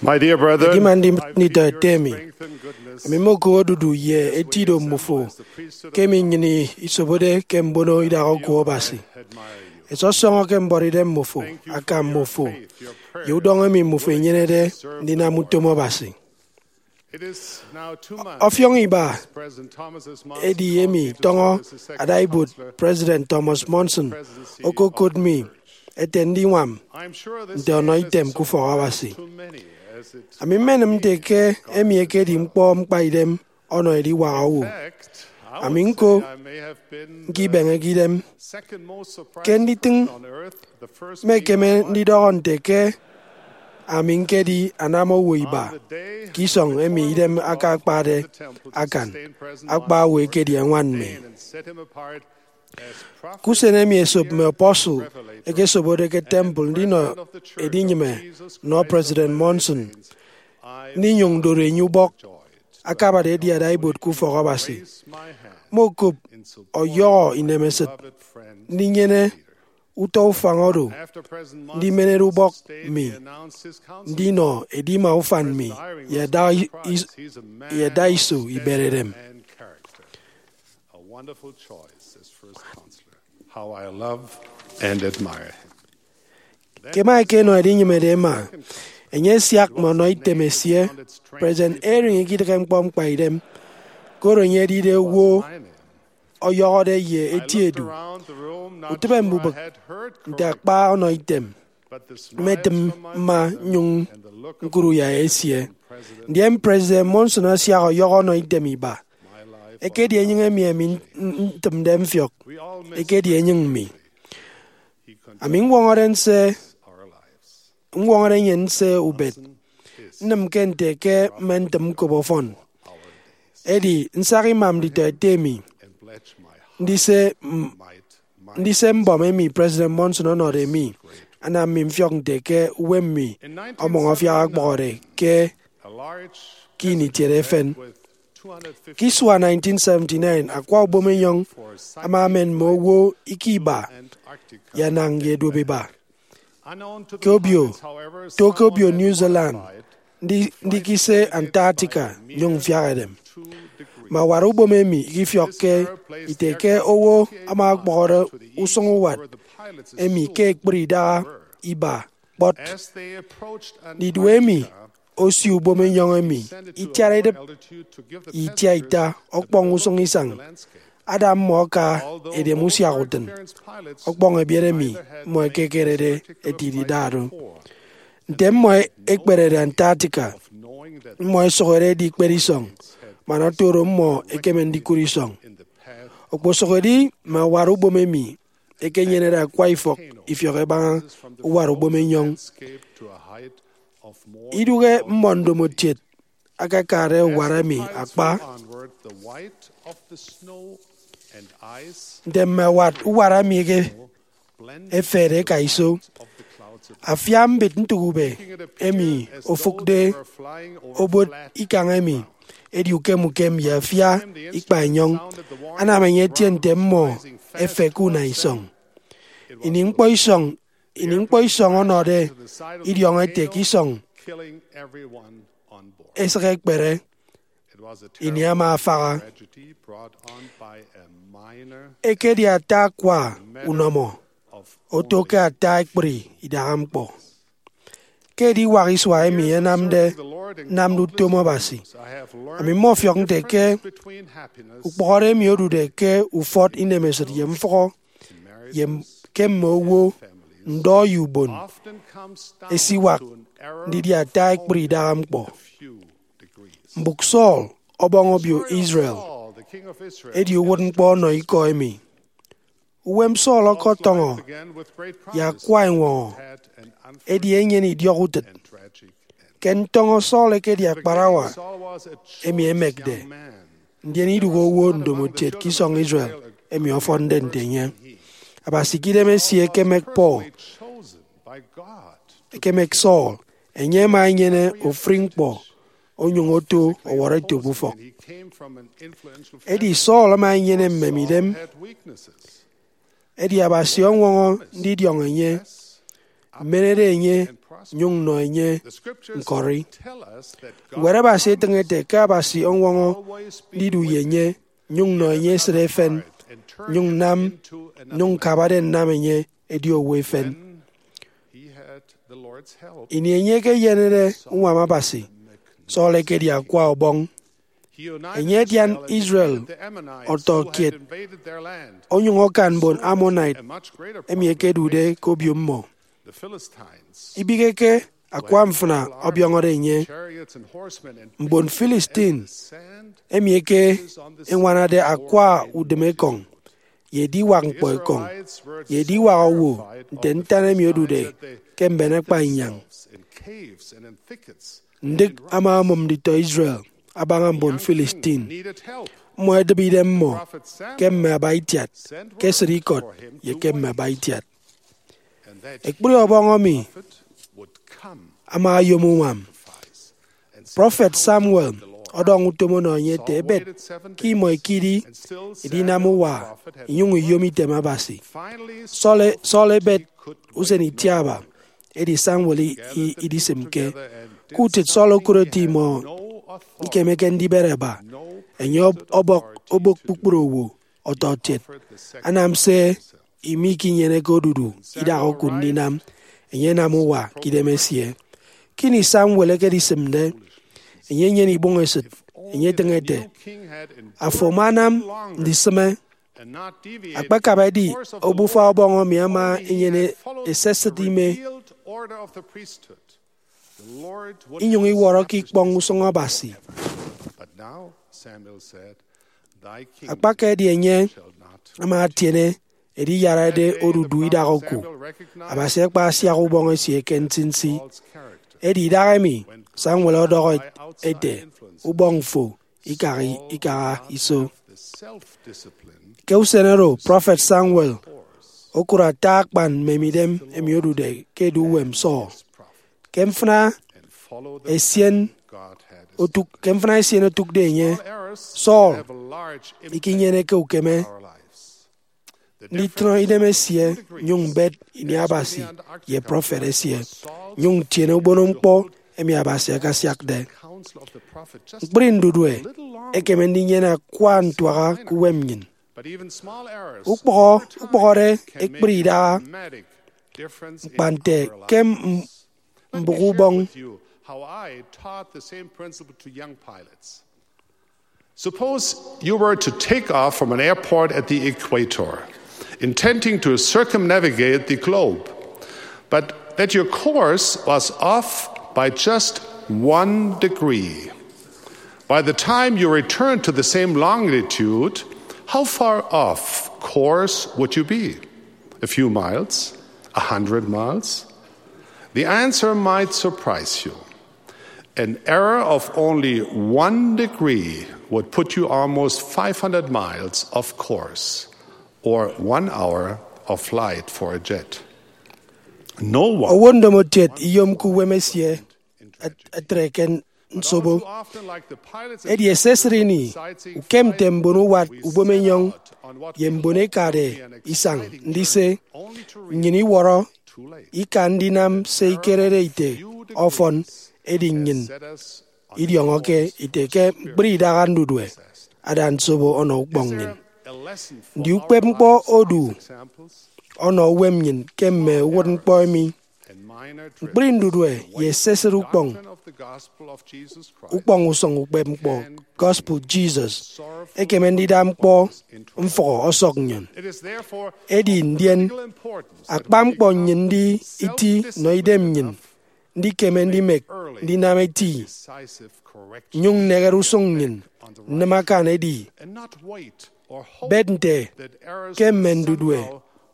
My dear brethren, Gimandi I ni feel your temi. strength and goodness. Mimoko dudu ye etido mufo. Kemi nyini isobode kembono idaro ko basi. Eso songo kembori dem mufo. Akam mufo. Yudonga mi mufo nyene de dina mutomo basi. It is now 2 months Ofyong iba since President Thomas's mom edi yemi tongo adaibut President Thomas Monson oko kodmi etendi wam I'm sure this ndono is item kufo basi. too many as it Ami menem teke emi eke di mkpo mkpaidem ono edi warawu. fact, I Ami would nko say I may have been gibenge gidem second most surprised kendi ting person on earth, the first mekeme being my ndidoron teke ami nkedi anamo wiba. on the day Kisong emi idem aka kpade akan akpa we kedi anwan me. and set him apart as prophet Kusene mi esop me apostle eke sobode ke temple ndino edinyime no President Monson ni nyong dore nyubok akaba de dia dai bot ku for basi my hand mokup oyo inemeset beloved friend. ni nyene uto fangodo After President ndi Monson meneru bok stayed, mi he announced his council. ndino edima ufan mi ya dai He's a man ya daisu of iberedem and character. A wonderful choice as first counselor. How I love and admire him. kema ke no edinyime de ma enye siak mo no itemesie President Aaron ikidem pom paidem koro nye di de wo My name. oyo de ye I looked etiedu around the room, not Utebe sure mbubak I had heard dakpa ono item but the smiles medem from my ma mother nyung and the look of nkuru ya esie President, ndiem President Monson asia oyo ono item iba my life. eke di enying mi mi ntem dem fiok We all miss eke di enying mi he ami ngwongoren se our lives. ngwongoren yen se ubet nem kente ke mentem kobofon edi nsari mam di temi And pledge my heart, ndise might, ndise mbome mi President Monson ono de mi ana mi mfiok teke wemmi In among of ya akbore ke a large kini tiere fen with 250 kiswa 1979 akwa obomenyong for amamen mowo ikiba Antarctica. yanang yedobiba Unknown to the Kobio, pilots, however, Tokobio, someone New had Zealand, modified ndikise Antarctica nyong fiaredem 2 degrees. ma waru bomemi igifioke iteke owo ama akbore usongo wat Where the pilots emi ke ekbrida iba but as they approached nidwemi Antarctica, osi ubomenyong emi descended to a itiarede lower altitude to give the itia passengers ita okpong usong isang landscape. adam moka Although edemusi more aguten experienced pilots okpong ebieremi neither had mo made this ekekerede particular etiri flight daru before, ntem mo ekperede Antarctica knowing that mo esogere di kperisong manotoro mo ekemendi kurisong in the path okposogedi ma waru bomemi ekenyenera kwaifok ifioke banga from the waru bomenyong landscape to a height of more iduge mondo motiet akakare warami akpa onward, the white of the snow and ice ndemme wat warami ke blend efere kaiso of the clouds above. afiam bit ntugube It appeared emi as though ofukde they were flying over obot flat ikang emi edi ukem ya fia ikpanyong anamenye tiente mo efeku na isong iningpo isong onode to the side of idiong the etek volcano, isong killing everyone on board. esrek pere It was a iniama terrible afara tragedy brought on by a minor ekedi ata kwa unomo of otoke ata ekpri idarampo kedi wariswa emi enamde the Lord in namdu tomo basi I have learned ami mo fiok the teke difference between happiness ukpore mi odu de ke ufot inemeset yem foko in marriage yem kemmo wo ndo yubon often comes down esiwak to an error ndidi ata ekpri darampo few degrees. mbuk Saul obongo bio Israel Saul, the king of Israel, edi uwon kpo no iko emi uwem Saul okotongo began with great ya promise, kwainwo had an unfortunate edi enyen idiokutet and tragic end. ken tongo Saul ekedi akparawa Saul was a emi choice emekde young man. ndien idugo wo ndomotiet kisong Israel emi ofonde ntenye abasikideme si ekemek po Chosen by God. ekemek Saul enye ma nyene ofring po onyongoto owore tobufo And he came from an influential edi Saul ma nyene memidem had weaknesses. edi abasi onwongo ndi diongenye menere nye nyung no nye nkori wera ba se tengete ka ba si onwongo lidu yenye nyung no nye srefen nyung nam nyung kabade nam nye edio wefen ini nye ke yenere unwa mabasi so le ke dia kwa obong enye dian Israel otokiet onyungo kan bon Ammonite emieke dude ko biummo ibigeke akwamfna obiongore nye mbon Philistine emieke enwanade akwa udemekong yedi wang poikong yedi wawo tentane miodude kembene kpanyang ndik ama momdito Israel abangan bon Philistine mo edbidem mo kemme abaitiat kesrikot ye kemme abaitiat ekburi obongomi ama yomumam Prophet Samuel odong utomono nyete bet ki mo ikiri idinamuwa inyungu yomi temabasi sole bet useni tiaba edi Samuel idisemke kutit solo kuroti mo ikemeke ndi bereba enyo obok pukpurowo ototet anamse imiki nyene godudu ida okundi nam enye namuwa kidemesie kini Samuel ke disemde enye nyeni bongeset enye tengete afomanam diseme akbakabadi obufa obongo miama enyene esesitime inyungi woroki kpong usongo basi akpake di enye ama tiene edi yarade odudu idagoku abasi akpa siago bongo sie kentinsi edi idagemi Samuel odogo ete ubongfo ikara iso keusenero Prophet Samuel okura takban memidem emiodude keduwem so kemfna esien otuk denye Saul ikinyene ke ukeme litro idemesie nyung bet iniabasi ye prophet esie nyung tiene ubonompo emiabasi akasiakde brindudwe ekemendi nyena kwantwara kuwemnyin ukpore ekbrida bante kem mbugubong. How I taught the same principle to young pilots. Suppose you were to take off from an airport at the equator, intending to circumnavigate the globe, but that your course was off by just 1 degree. By the time you returned to the same longitude, how far off course would you be? A few miles? 100 miles? The answer might surprise you. An error of only 1 degree would put you almost 500 miles off course, or 1 hour of flight for a jet. No one. Nsobo edi esesrini ukem tembono wat ubomenyong yembone kade isang ndise nyini woro ikandinam seikerere ite ofon edi nyin idiongoke iteke brida gandudwe adan sobo ono ukbongin ndi ukpempo odu ono wemnyin kemme wonpo mi brindudwe yesesru ukbong ukbong usong ukpempo gospel Jesus ekemendida mpo mfo osoknyon edi ndien akpampo nyindi iti no idemnyin ndi kemendi mek ndi nameti nyung negeru songnyin nemakan edi bednte kemendudwe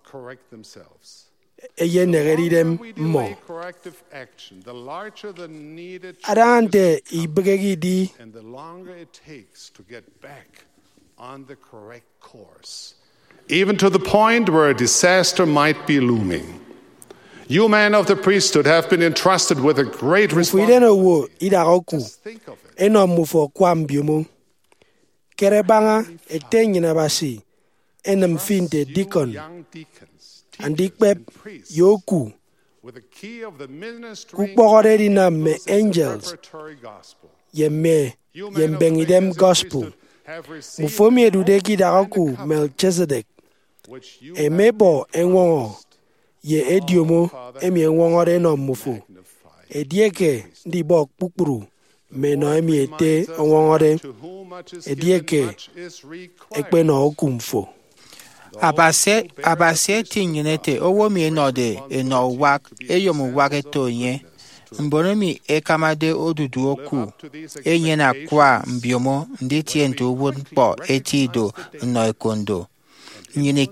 eye negeridem mo adante ibegegi di on the correct course, even to the point where a disaster might be looming. You men of the priesthood have been entrusted with a great responsibility. Just think of it. Kerebanga etenyina basi enem finte dikon andikpep yoku with the key of the ministering kukpokore di na me angels preparatory gospel. ye me You ye men of the mbengi dem Messianic gospel priesthood have received mufomi the edude oath ki and daraku the covenant Melchizedek which you emebo have been enwongo promised. ye ediomo emi enwongore no mufo edieke ndi bo kpukpuru me no emi ete onwongore To whom much is edieke given, much is required. ekpe no okumfo abase tinyinete owo mi enode eno wak eyom wak tonye mboromi ekamade odudu oku enye na kwa mbiomo ndi tiento wo po etido no ekondo nyini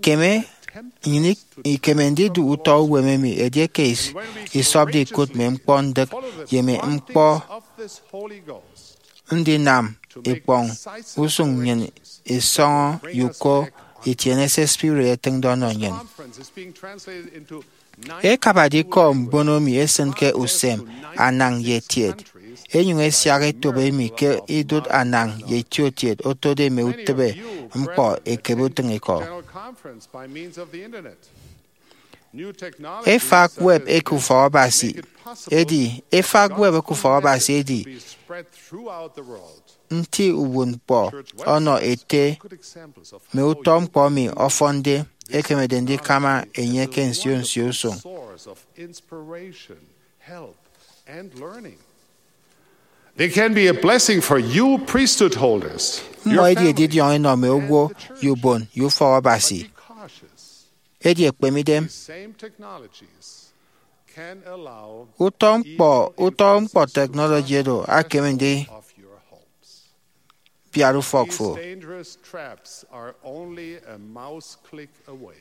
ikeme ndi du uto wememi edieke isobdi kut me mpondak yeme mpo of this Holy Ghost ndị nam ikpong usung nyen isong yuko itienese spirit etengdo no nyen conference is being translated into e kabadi kom bonomi esenke usem anang yetiet enyung esiare tobe mi ke idut anang yetiotiet otode me utebe mpo ekebutengiko general conference by means of the internet. New efak web ekufobasi edi efak web ekufobasi edi be spread throughout the world. nti ubunpo ono ete Good examples of me utom kpomi ofonde ekemede ndị kama enyeke nsio so source of inspiration, help, and learning. They can be a blessing for you priesthood holders. mmụọ edi edidi onye nọ me ugwo yubon yufobasi Be cautious. edi ekpemidem Same technologies can allow ụtọ mkpọ teknọlọji edo akemede of your homes. piaru These fokfo dangerous traps are only a mouse click away.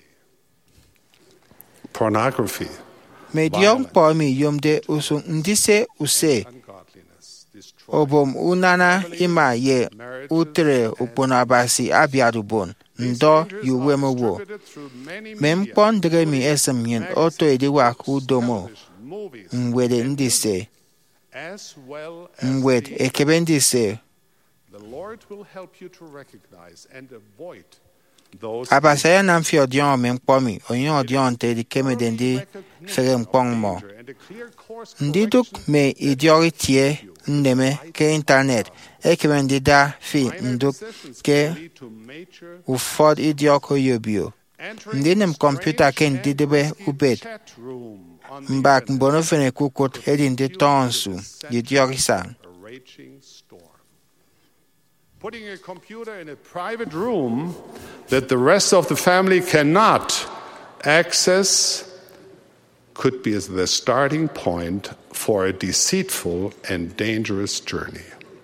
Pornography, medium mkpọ mi yomde usu ndise use ungodliness, destroy obom unana ima ye utere ukponabasi abiadubon ndo yuwemowo distributed through many me media, mkpọ ndege mi esem yen oto ediwa udomo movies, mwede ndise as well as mwed the ekebe ndise The Lord will help you to recognize and avoid those abasaya na mfi odion me mkpọ mi onye odion te di kemede ndi fere mkpong mo and a clear course ndị duk me idiori tie ndeme ke internet ekebe ndị da fi nduk ke lead to major ụfọdụ idiọkụ yobio ndị nem kọmputa ke ndị debe ubet chat room on the mbak mbono fene kukut edi ndị tọnsu idiorisa a raging storm. Putting a computer in a private room that the rest of the family cannot access could be the starting point for a deceitful and dangerous journey.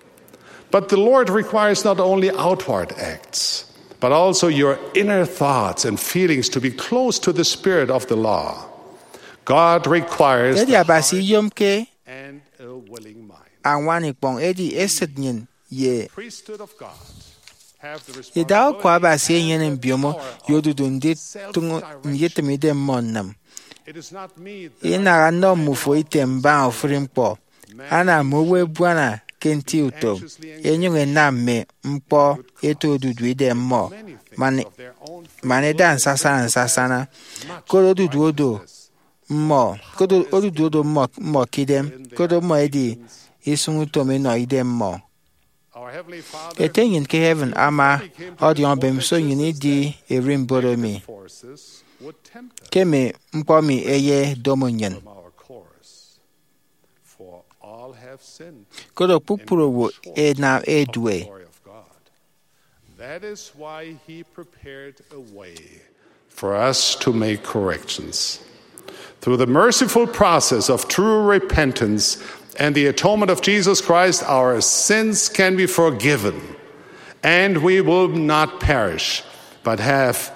But the Lord requires not only outward acts, but also your inner thoughts and feelings to be close to the spirit of the law. God requires edi the abasi yom ke and a willing mind. anwani kpong edi eset nyen ye Priesthood of God have the idao kwa responsibility abasi and enyen the biomo power of yodudu ndị tungu nyetemide mmonnam It is not me that inara no mufo ite mba ofuri mkpọ ana mowe buana kenti uto enyunge na me mkpọ eto odudu ide mmọ of their own mane dan sasana kodo odudu odo mmọ kodo odudu odo mmọ kidem kodo mmọ edi isungu tome no ide mmọ our Heavenly Father etenyin ke heaven ama odion bem so yini di erim boromi forces would tempt us keme mkpọ mi eye domonyen from our course. For all have sinned kodo pupuro wo na edwe glory of God. That is why he prepared a way for us to make corrections. Through the merciful process of true repentance and the atonement of Jesus Christ, our sins can be forgiven, and we will not perish, but have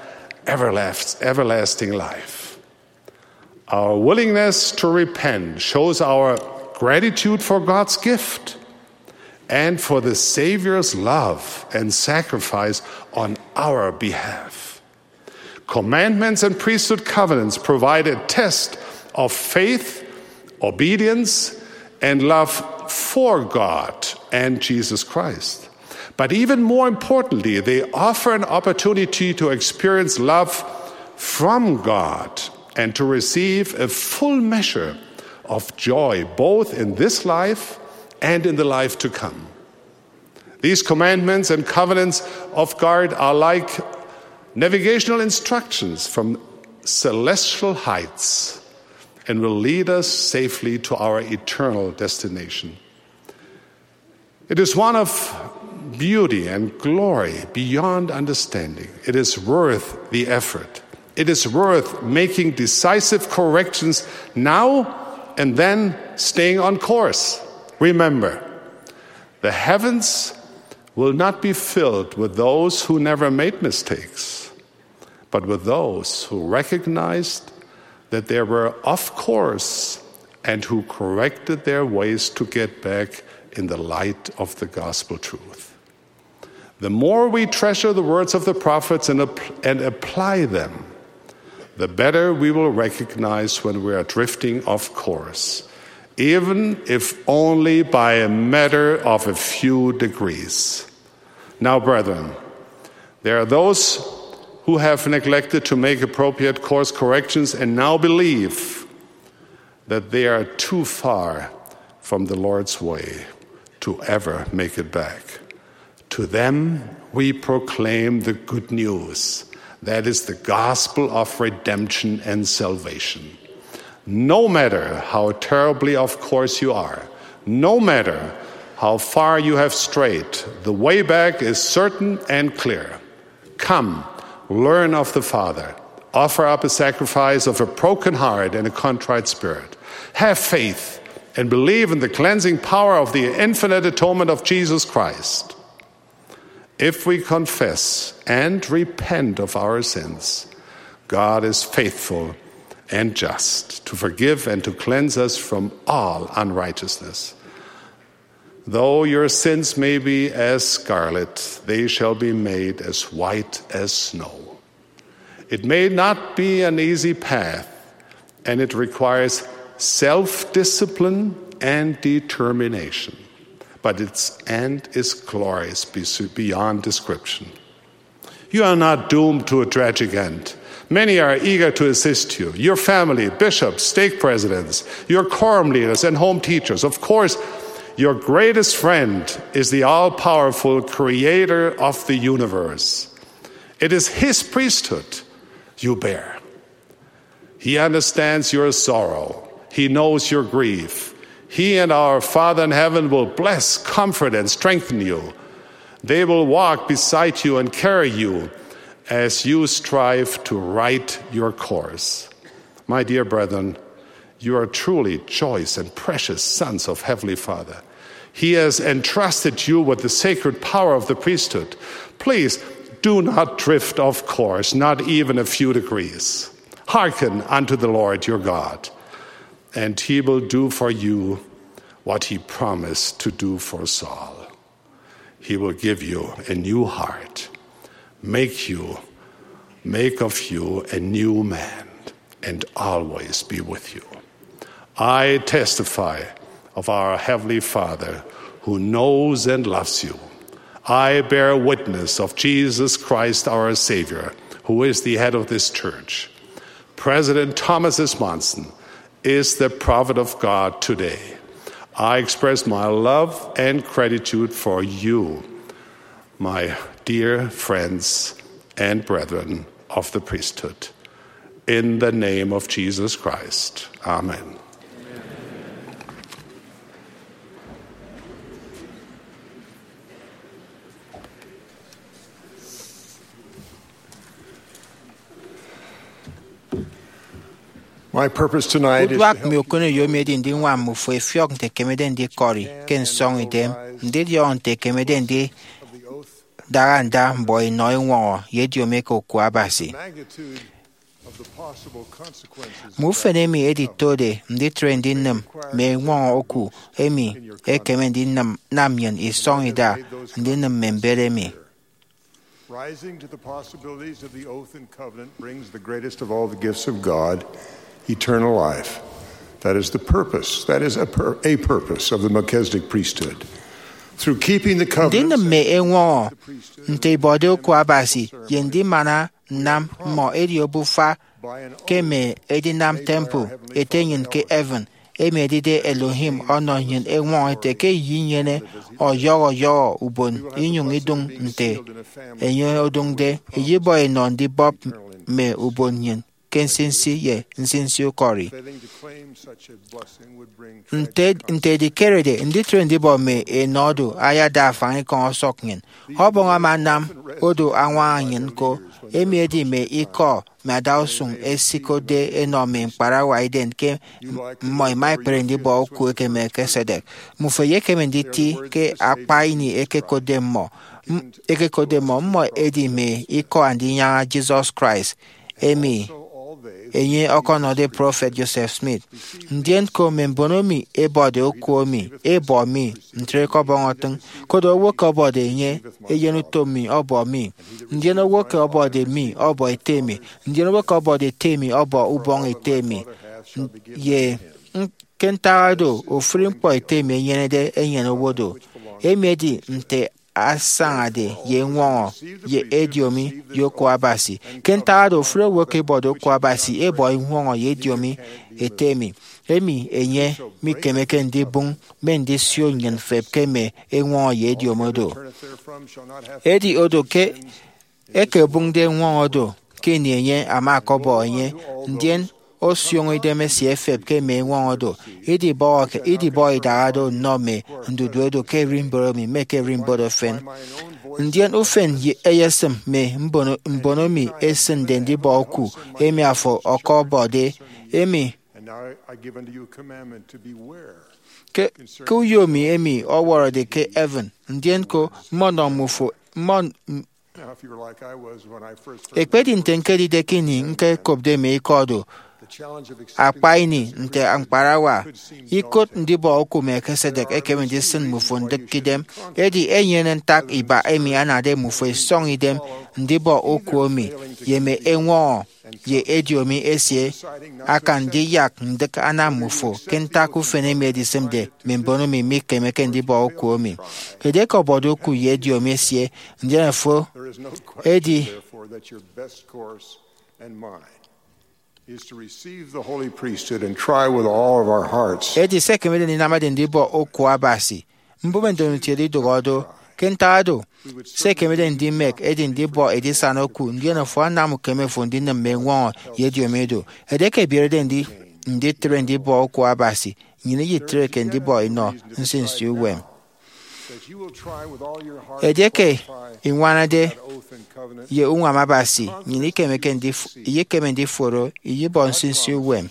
everlasting life. Our willingness to repent shows our gratitude for God's gift and for the Savior's love and sacrifice on our behalf. Commandments and priesthood covenants provide a test of faith, obedience, and love for God and Jesus Christ. But even more importantly, they offer an opportunity to experience love from God and to receive a full measure of joy, both in this life and in the life to come. These commandments and covenants of God are like navigational instructions from celestial heights and will lead us safely to our eternal destination. It is one of beauty and glory beyond understanding. It is worth the effort. It is worth making decisive corrections now and then staying on course. Remember, the heavens will not be filled with those who never made mistakes, but with those who recognized that they were off course and who corrected their ways to get back in the light of the gospel truth. The more we treasure the words of the prophets and apply them, the better we will recognize when we are drifting off course, even if only by a matter of a few degrees. Now, brethren, there are those who have neglected to make appropriate course corrections and now believe that they are too far from the Lord's way to ever make it back. To them, we proclaim the good news. That is the gospel of redemption and salvation. No matter how terribly off course you are, no matter how far you have strayed, the way back is certain and clear. Come, learn of the Father. Offer up a sacrifice of a broken heart and a contrite spirit. Have faith and believe in the cleansing power of the infinite atonement of Jesus Christ. If we confess and repent of our sins, God is faithful and just to forgive and to cleanse us from all unrighteousness. Though your sins may be as scarlet, they shall be made as white as snow. It may not be an easy path, and it requires self-discipline and determination. But its end is glorious beyond description. You are not doomed to a tragic end. Many are eager to assist you. Your family, bishops, stake presidents, your quorum leaders and home teachers. Of course, your greatest friend is the all-powerful creator of the universe. It is his priesthood you bear. He understands your sorrow. He knows your grief. He and our Father in heaven will bless, comfort, and strengthen you. They will walk beside you and carry you as you strive to right your course. My dear brethren, you are truly choice and precious sons of Heavenly Father. He has entrusted you with the sacred power of the priesthood. Please do not drift off course, not even a few degrees. Hearken unto the Lord your God, and he will do for you what he promised to do for Saul. He will give you a new heart, make of you a new man, and always be with you. I testify of our Heavenly Father who knows and loves you. I bear witness of Jesus Christ our Savior, who is the head of this church. President Thomas S. Monson is the prophet of God today. I express my love and gratitude for you, my dear friends and brethren of the priesthood. In the name of Jesus Christ. Amen. My purpose tonight is to Udwak help mi okono yo medi ndi nwa mufo efiok nte kemede ndi kori ken song idem ndi dio nte kemede ndi dara nda mboy no inwo ye dio meko ku abasi mufene mi editode ndi trendi nam me nwo oku emi ekeme nam namyen is song ida ndi nam membere mi. Rising to the possibilities of the oath and covenant brings the greatest of all the gifts of God, eternal life. That is the purpose. That is a purpose of the Melchizedek priesthood. Through keeping the covenant, nte bodo ku abasi yendi mana nam mo ediobufa keme edinam temple etenyin ke Evan emedide Elohim ononyin enwon te ke yinyene oyo ubon inyung idung nte enyo odungde yibo enon di bob me ubon yin kensinsi ye nsinsi ukori nte di kerede ndi trendi bo me enodo aya da fan kon soknyen hobon amanam odo anwa anyin ko emedi me iko madausun esiko de enome para waiden ke moy mai prendi bo ku ke me kesedek mu feye ke menditi ke apaini eke kodemo mo edi me iko andinya Jesus Christ emi enye okonode prophet Joseph Smith ndien ko membonomi ebode okuomi ebomi ntreko bongotung kodo woke obode enye eyenu tomi obomi ndien woke obode mi obo etemi ndien woke obode temi obo ubong etemi ye kentado ofrimpo etemi enyenede enyeno wodo emedi nte asangade ye nwo ye ediomi yoko abasi kentado fure woke bodo ko abasi ebo nwo ye ediomi etemi emi enye mi kemeke ndi bun mendi sio nyen fepkeme enwo ye ediomodo edi odo ke eke bun de nwo odo ke ni enye amakobo enye ndien osion ideme si efeb ke me nwodo idi bo idado no me nduduedo ke rimboro mi me ke rimbodo fen ndien ofen ye eyesem me mbono mi esen dendi bo ku emi afo okobode emi ke kuyomi emi oworo de ke Evan ndien ko mono mufo mon ekpedi ntenkedi de kini nke kobde me ikodo akpaini nte ankparawa ikot ndibo okume kesedek ekemendi sin mufon dekidem edi enyenen tak iba emi anade mufo song idem ndibo okuomi yeme enwo ye ediomi esie akandi yak ndek ana mufo kentaku fene medisem de membono mi mikemeke ndibo okuomi kedeko bodo ku ye ediomi esie ndefo edi is to receive the holy priesthood and try with all of our hearts. Edi sekemede ni namade ndibo okwa basi. Mbumendo ntiedi dogodo kentado. Sekemede ndi mek edi ndibo edi sanoku ndieno fo namu kemefo ndine menwo yediomedo. Edeke birede ndi tre ndibo okwa basi. Nyine yitre ke ndibo ino nsinsi uwem. Edeke inwanade ye unwa mabasi nyini kemeke foro iyi bonsinsi wem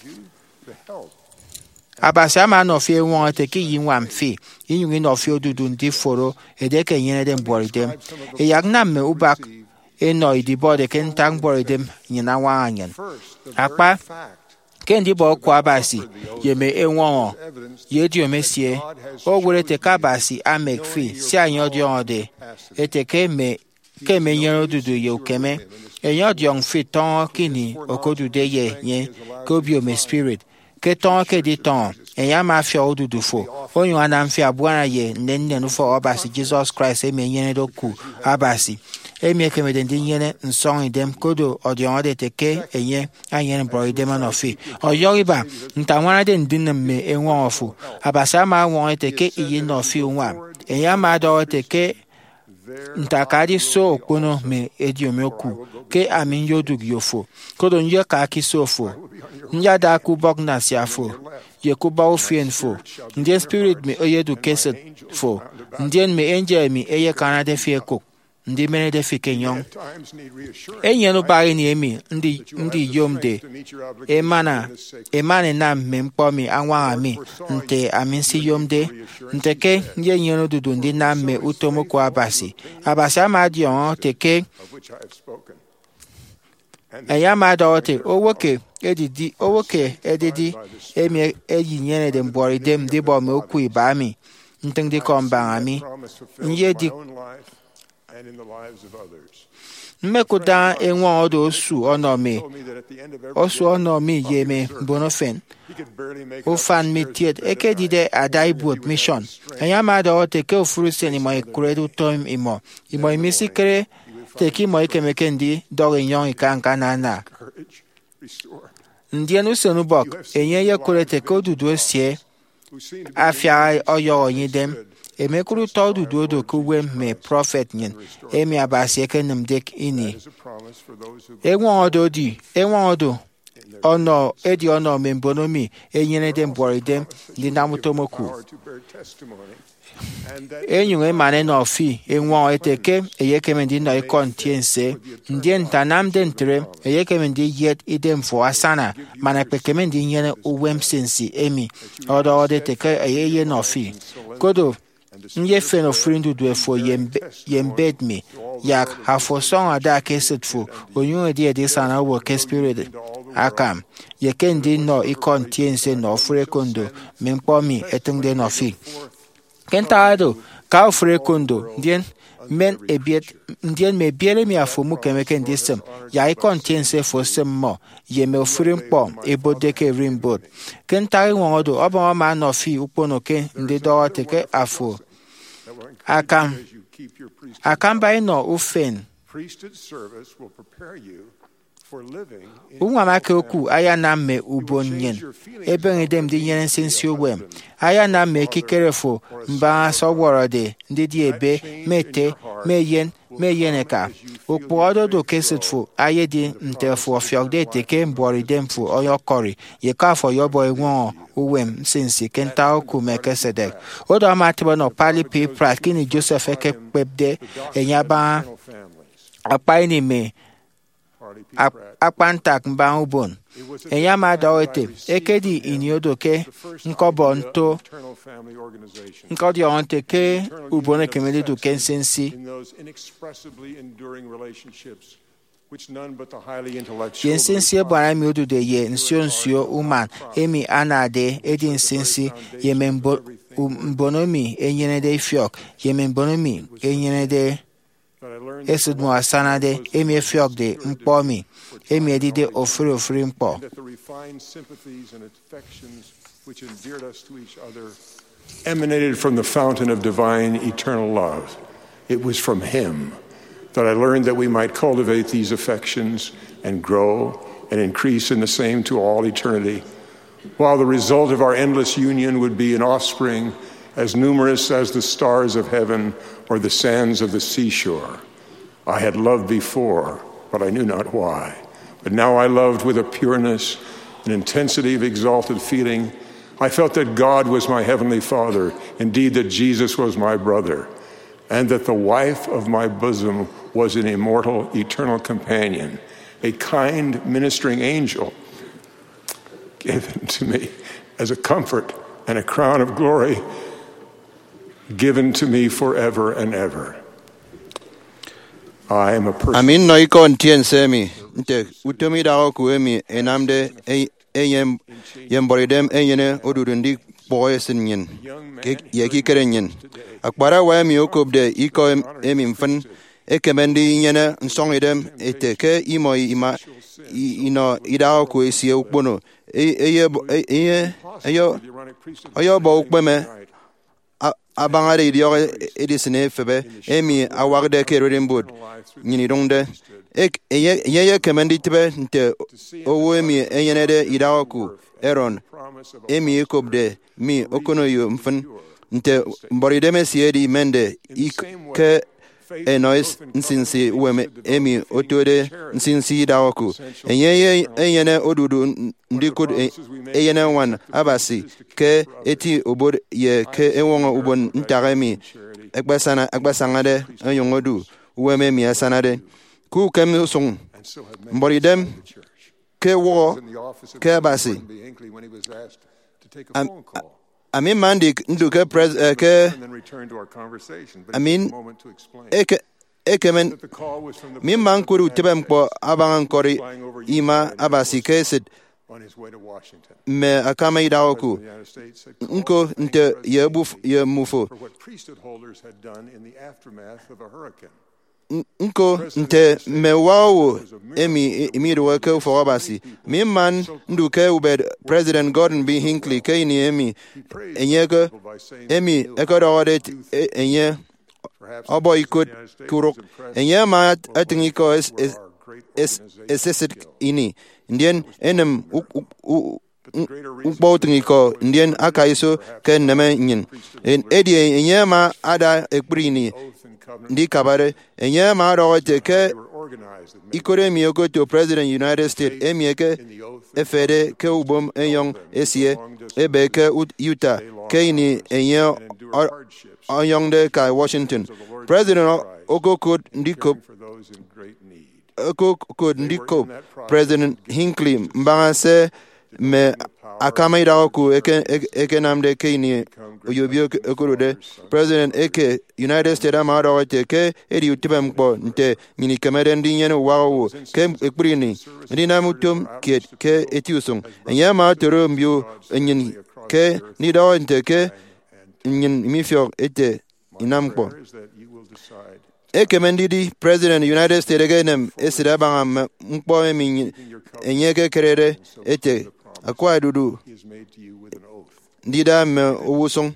abasi ama no fi won te ki yi nwam fi yinyun no fi odudu ndi foro edeke nyene dem boridem yagna me ubak eno idibo de kentang boridem nyina wa anyen akpa kendi bo kwa abasi yeme enwon ye di omesie o wure te kabasi amek fi si anyo di onde eteke me keme nyero dudu ye ukeme enyo di on fi ton kini okodude ye nye kobio me spirit ke ton ke di ton enya ma fi odudu fo onyo anam fi abuana ye nenne no fo abasi Jesus Christ e me nyene do ku abasi emi keme de nyene nsong idem kodo odion de teke enye anyen bro idem no fi oyoriba ntamwana de ndinne me enwo ofu abasa ma won teke iyi no fi nwa enya ma do teke ntakadi so okuno me ediomeku ke amin yodug yofo kodo nye ka kisofo nya da ku bok na siafo ye ku ba ofien fo ndien spirit me oyedu keset fo ndien me angel me eye kanade fieko ndi mene de fikenyon enyeno bari ni emi ndi yomde emane na mempo mi anwa ami nte aminsi yomde nteke nye nyeno dudu ndi na me utomo kwa abasi ama dion teke eyama dote owoke edidi emi eyi nyene de mbori dem di bo me okwu ibami ntengdi komba ami nye di mmekuta enwe odo osu onomi yeme bonofen ofan mitiet eke dide adaibut mission enyama do teke ofuru seni mo ikuredu tom imo imisikere teki mo ikemeke ndi dog nyon ikanka nana ndien usen ubok enye ye kurete ko dudu sie afia oyo yidem emekuru to dudu do kuwe me prophet nyen emi abasi ekenem dek ini enwo odo ono edi ono membonomi enyere dem boridem di namutomoku enyunge mane no fi enwo eteke eyekemendi no ikontiense ndien tanam dentre eyekemendi yet idem fo asana mana pekemendi nyene uwem sensi emi odo odeteke eyeye no fi kodo nye feno frindu dwe fo yembed me yak hafo song ada keset fo onyun edi sana wo ke spirit akam yekendi no ikontiense no fure kondo mempomi etungde no fi kentado ka fure kondo ndien me biere mi afomu kemeke ndisem ya ikontiense fo semmo ye me fure mpo ebodeke rimbod kentari wodo oba ma no fi upono ke ndido teke afo akamba no ufen unwamake okwu aya na mme ubonyen ebe ngedem di nyen sensi owem aya na mme kikerefo mba sogworode ndi di ebe mete meyeneka okpodo do kesetfo aye di ntefo fiogde teke mbori demfo oyokori yekafo yobo enwo owem sensi kenta oku mekesedek odo amatibo no pali pe prat kini Joseph ekepebde enyaba apaini me akpantak mba ubon enyama dawete ekedi iniodoke nkobo nto nkodi onte ke ubone kemeli do kensensi yensensi bwana mi odu de ye nsio uman emi anade edi nsensi yemembo mbonomi enyene de fiok yemembonomi enyene de esidmo asanade emi efiok de mpomi emi edide ofuri mpo emanated from the fountain of divine eternal love. It was from him that I learned that we might cultivate these affections and grow and increase in the same to all eternity, while the result of our endless union would be an offspring as numerous as the stars of heaven or the sands of the seashore. I had loved before, but I knew not why. But now I loved with a pureness, an intensity of exalted feeling. I felt that God was my heavenly Father, indeed that Jesus was my brother, and that the wife of my bosom was an immortal, eternal companion, a kind, ministering angel given to me as a comfort and a crown of glory given to me forever and ever. I am a person. Amin no ikon tien semi nte utomi da ku emi enamde eyem yemboridem eyene odurundi boyesin yin ye ki kerenyin akbara wa mi okobde iko emi mfan ekemendi nyene nsongidem eteke imo ima ino ida ku esie ukpono ayo bo ukpeme abangare idio edisine febe emi awagde kerodimbud nyini dongde ye kemendi tebe nte owo emi enyenede idawaku eron emi ekobde mi okonoyo mfan nte mborideme siedi mende ke enois nsinsi weme emi otode nsinsi idawaku enyene odudu ndikud eyene wan abasi ke eti obod ye ke ewongo ubon ntaremi ekbasangade ayongodu weme mi asanade ku kem song mboridem ke wo ke abasi Amin mandik nduke ke Amin ekemen min man kuru tebem ko abangan kori ima abasi kesid me akama idawoku nko nte ye mufo nko nte me wawo emi imiru wake for abasi min man nduke ubed President Gordon B. Hinckley ke ni emi enyege emi ekodode enye obo ikot kurok enye ma atingiko esesit ini ndien enem ukpo tungiko ndien aka iso ke neme nyin edie enyema ada ekprini ndi kabare enyema rote ke ikore mioko to president United States emieke efere ke ubom enyong esie ebe ke Utah ke ini enye onyong de ka Washington president okokod ndiko President Hinckley mbangase me akama iraku eke namde keini oyobio okurude President eke United States amaro ke eri utibem ko nte mini kameren dinyen wawo ke ekprini ndina mutum ke etiusung nyama toro mbio nyin ke ni dawo nte ke nyin mifio ete inamko ekemendidi President United States again esira banga mkpo emi enyeke kerere ete akwa dudu ndida me owusong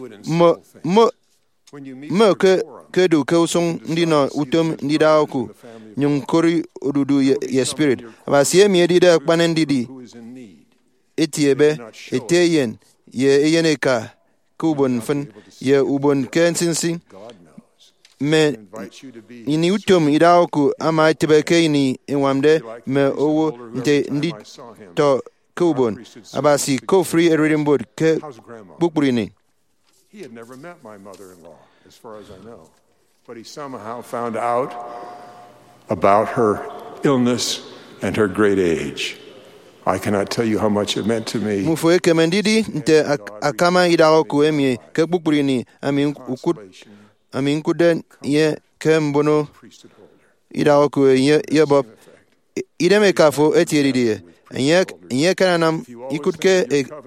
mo ke du ke usong ndino utom ndida oku nyunkori odudu ye spirit abasie mi edida kpanendidi etiebe eteyen ye yeneka kubon fun ye ubon kensinsi me ini utom idaoku ama tibeke ini inwamde me owo nte ndi to kubon abasi ko free reading board ke bukburini. He had never met my mother-in-law, as far as I know, but he somehow found out about her illness and her great age. I cannot tell you how much it meant to me. Mufo ekemendidi nte akama idaoku emi ke bukburini amin kuden ye kembono idaoku ye bob ideme kafo etieridi ye kanam ikutke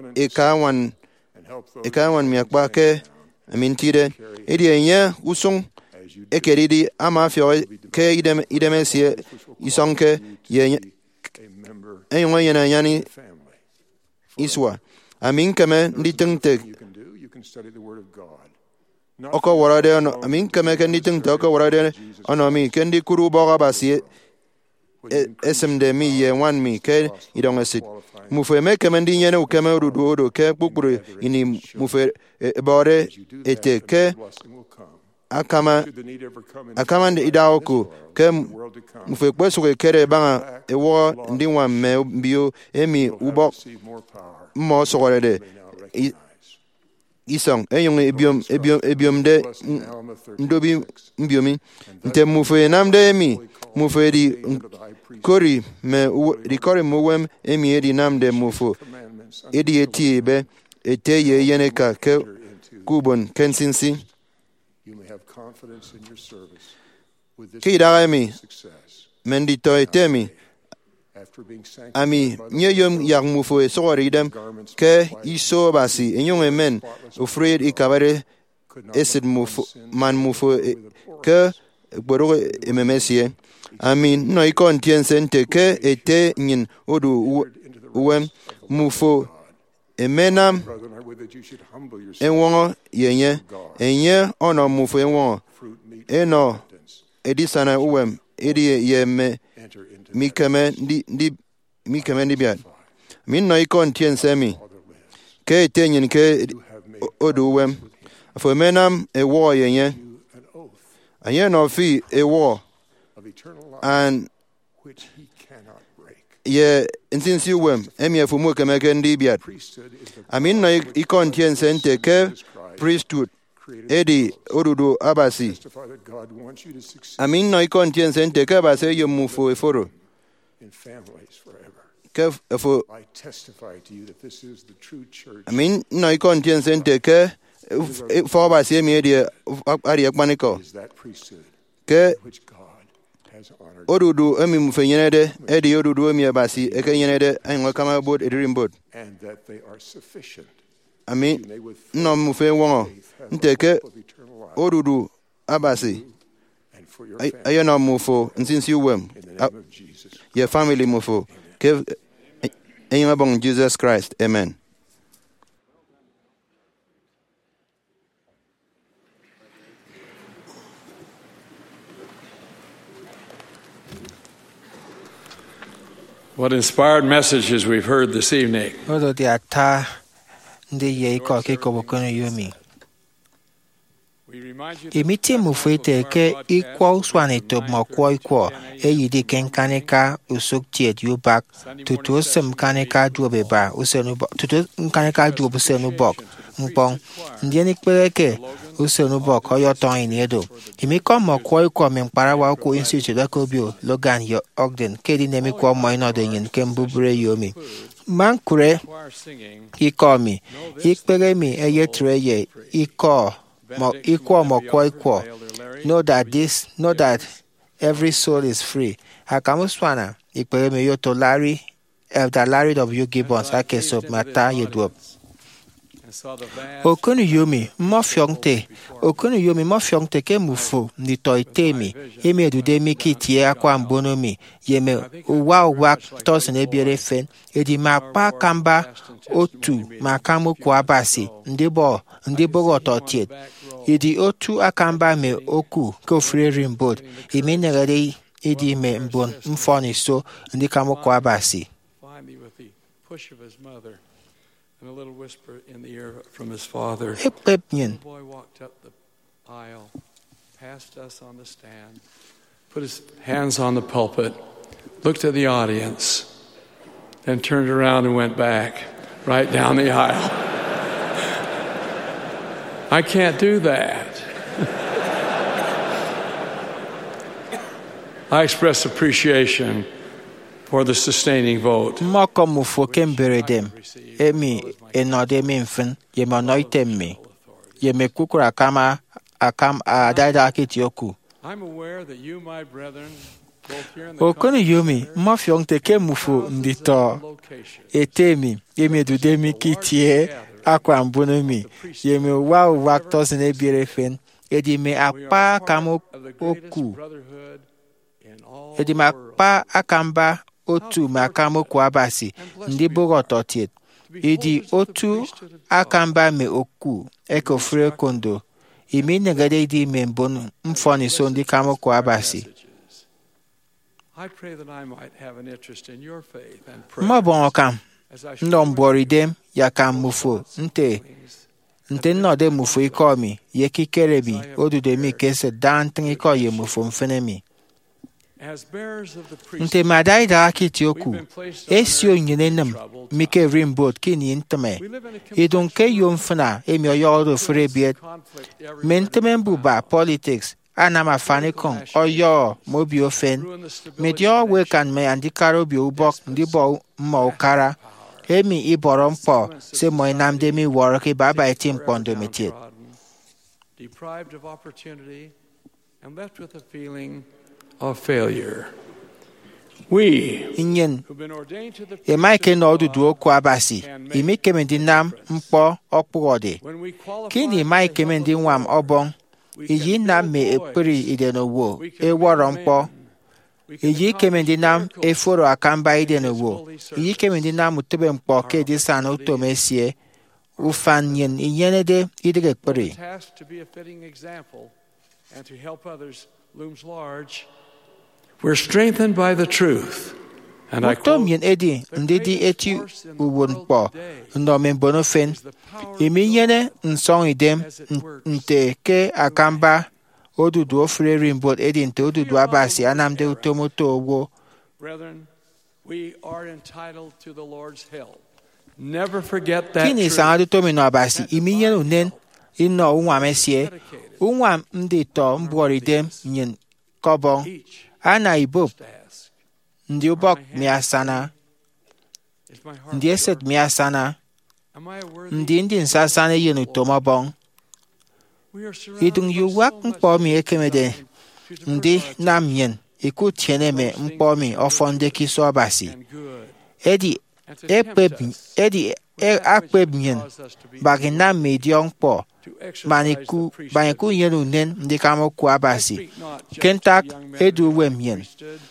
ekawan miakba ke amin tide edi ye usung ekeridi ama fio ke ideme sie isonke ye enyo yana yani iswa amin kame nditengte oko warade ono amin kame kan ditengte oko warade ono mi kendi kuru boga basie esemde mi ye wan mi ke idongesit mufe me kemendi nyene ukeme rudu ke bukburu ini mufe bore ete ke akama nde idaoku ke mufe kwesu kere banga ewo ndiwa me bio emi ubo mo sogorede isong enyong ebiom de ndobi mbiomi nte mufe namde emi mufe di kori me rikori muwem emi edi namde mufo edi eti be ete ye yeneka ke kubon kensinsi ke idaga emi mendito etemi ami nyeyom yak mufo esogori idem ke iso basi enyong emen ufred ikabare esid mufo man mufo ke gboro ememesie amin no ikon tiensente ke ete nyin odu uwem mufo emenam enwo yenye enye ono mufo enwo eno edisana uwem edi yeme mikeme ndi biat min no ikon tiensemi ke ete nyin ke odu uwem afo emenam ewo yenye anye no fi ewo and ye insinsi wem emi fumu kemeke ndi biat amin na ikon tiensente ke priesthood edi odudu abasi amin na ikon tiensente ke abase yomufu eforo ke efo amin na ikon tiensente ke for abasi emi edi ari akpaniko ke odudu emi mufenyenede edi odudu emi abasi ekenyenede anwa kama bod edirim bod ami no mufe wongo nteke odudu abasi ayona mufo nsinsi wem your family mufo ke enyama bong Jesus Christ amen. What inspired messages we've heard this evening. Odo di ata ndị ye iko kiko bokono yomi. Imiti mufete ke ikwa uswane to mokwa ikwa eyidi kenkanika usuk tiet yubak tutu mkanika juobeba usenubok tutu mkanika juob usenubok mpong ndieni kpereke usenubok oyoton iniedo imiko mokwa ikwa mempara wa ku institute dakobio Logan Ogden kedi nemikwa moino de yin kembubure yomi mankure ikomi ikperemi eyetreye iko equal more equal. Know that every soul is free. Hakamuswana ikpeme yo to Larry, Elder Larry W. Gibbons akeso mata yedwop. Okunu yomi mo fyongte ke mufu ni toitemi eme dudemi kitie akwa mbonomi yeme uwa tos ne biere fen edi mapa kamba otu makamo kwa basi ndibo ototiet edi otu akamba me oku kofreri mbod imenere edi me mbon mfoni so ndikamo kwa basi. And a little whisper in the ear from his father. The boy walked up the aisle, passed us on the stand, put his hands on the pulpit, looked at the audience, then turned around and went back, right down the aisle. I can't do that. I express appreciation for the sustaining vote. Mokomu fokemberedem emi enodemi mfen yemonoitemi yemekukura kama akam adada akitioku. I'm aware that you, my brethren, both here in the Okonu yomi mofyong teke mufu ndito etemi yemedudemi kitie akwa mbunomi yeme wau waktos nebirefen edime akpa kamo oku edime akpa akamba otu makamo kwa basi ndị bogototiet idi otu akamba me oku ekofre kondo imi negade di membon mfoni so ndị kamo kwa basi. Mabon okam ndo mboridem yakam mufo nte nnode mufo ikomi yekikerebi odudemi kese dantin iko ye mufo mfenemi nte madai da akitioku esio nyenenem mike rimbot kini ntame idonke yomfna emi oyo frebiet mentemembu ba politics anama fanikon oyo mobiofen medio we kan me andikaro bi ubok ndibo mokara emi iborompo se moinamde mi worke baba etim pondometit deprived of opportunity and left with a feeling of failure. Inyen emaike no dudu oku abasi imike mendinam mpo opwode kini maike mendin wam obon iyi na me epiri idenowo eworo mpo iyi kemendinam eforo akamba idenowo iyi kemendinam utebe mpo ke disan otomesie ufanyen iyenede idege piri we're strengthened by the truth. And I quote, edi ndidi eti uwonpo ndo membonofen iminyene nsong idem nte ke akamba odudu ofreri mbot edi nte odudu abasi anamde utomoto owo. Brethren, we are entitled to the Lord's help. Never forget that. Kini sanadu tomino abasi iminyene unen ino unwa mesie unwa ndito mbworidem nyen kobong ana ibop ndi ubok miasana ndi eset miasana ndi nsasana yenu tomabong idung yuwak mpomi ekemede ndi namyen iku tieneme mpomi ofonde kiso abasi edi akpebnyen bagina medion po maniku yenu nen ndi kamoku abasi kentak edu wemyen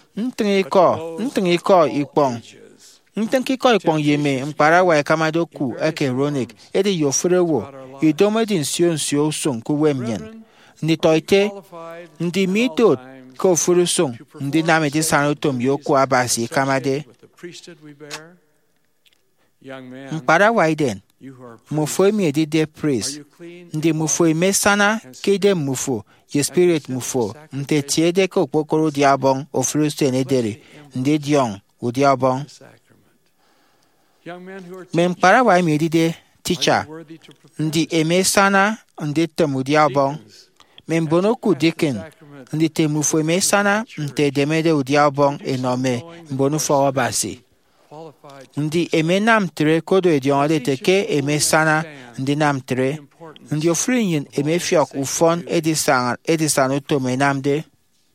Ntriko ikpong yeme mpara wa kamadoku eke ronik edi yofrewo idomedi nsio song kuwemyen ndi toite ndi mitot ko furusong ndi namedi sanotom yoku abasi kamade Mpara waiden mufo mi edide priest ndi mufo imesana kede mufo ye spirit mufo mte tiede ko pokoro diabong ofrusten edere ndi diong udiabong Mpara wa mi edide teacher ndi emesana ndi temudiabong Membonoku dikin ndi temufo emesana mte demede udiabong enome mbonufo wabasi ndi emenam tre kodo edion teke emesana ndi nam tre ndi ofrinyin emefiok ufon edisan utomenamde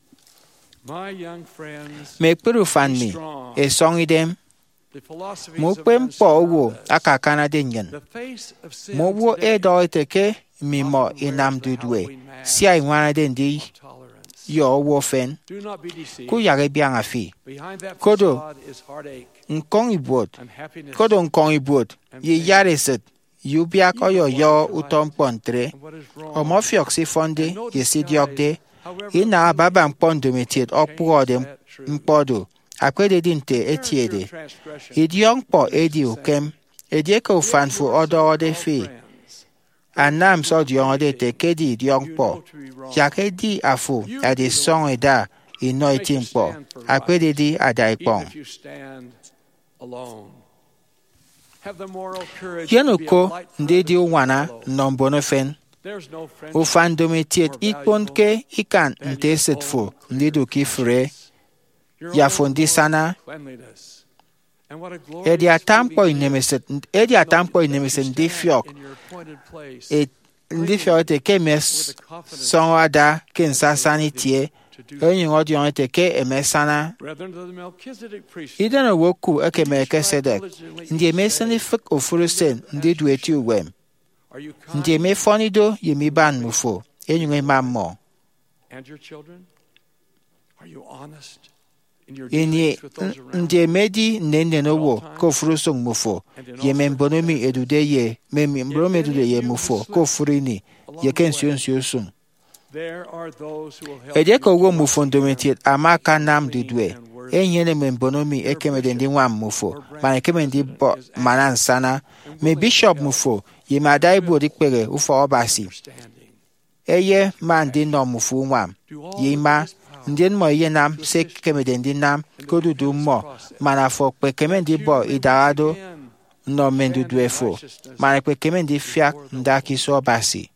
mekperu fanmi esongidem mukpem po owo akakana denyen mowo edo teke mimo inam dudwe sia inwana dendi yo owo fen ku yare bianga fi kodo nkong ibot ye yareset yubiak oyo utom pontre omofiok si fonde ye sidiokde ina baba mpondo metiet opuode mpodo akwede dinte etiede idiong po edi ukem edieko fanfu ode fi anam so diode te kedi idiong po yakedi afu ade song eda inoitim po akwede di adaipong Yenuko ndedi uwana nombonofen ufandometiet ikponke ikan ntesetfo ndidu kifre yafondi sana edi atampo inemeset ndifiok te kemes sonwada kensasani tie onye odion te ke emesana idena woku eke Melchizedek ndi emesani fik ofurusen ndi dueti uwem ndi emefonido yemiban mufo enywe mammo Ini ndi emedi nendenowo kofurusong mufo yemembonomi edude ye memembromi edude ye mufo kofurini yekensyonsyon Edeko wo mufondometiet amaka nam dudwe enyene membonomi ekemede ndi nwam mufo mana ekemede bo manansana me bishop mufo yemadai bo dikpere ufo obasi eye mandi no mufo nwam yema ndien mo yenam se kemede ndi nam kodudu mo mana fo pe kemede bo idarado no mendudwe fo mana pe kemede fiak ndaki so obasi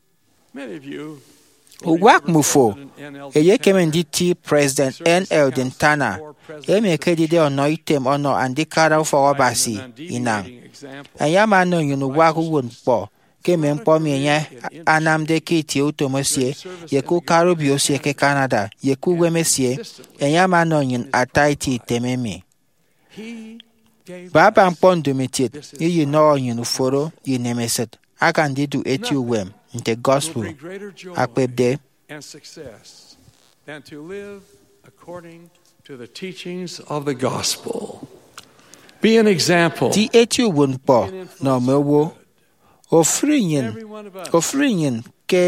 Uwak mufo, eye kemendi ti President N.L. Dintana, eme kedide ono item ono andikara ufo obasi inang. Anyama no yun uwak uwun po, keme mpo mienye anamde kiti utomosie, yeku karubi osie ke Canada, yeku wemesie, anyama no yun ataiti tememi. Baba mpondo metit, yi no yun uforo, yinemeset, akandidu eti uwem. The gospel akpebde and success than to live according to the teachings of the gospel. Be an example. Ti etu wonpo no mewo ofrinyin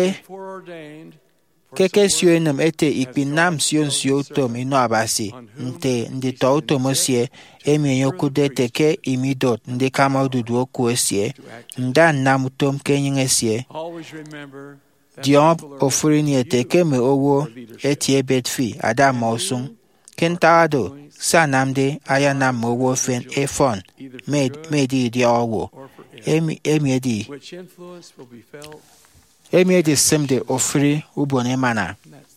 ke sionem ete ikpinam sio tom ino abasi nte ndi to tomosie emienyo kudete ke imidot ndi kama dudu okuesie ndan namutom kenyesie dion ofrini ete ke me owo etie betfi adam osung kentado sanamde ayanam owo fen efon medi di owo Emi simde ofri ubone mana.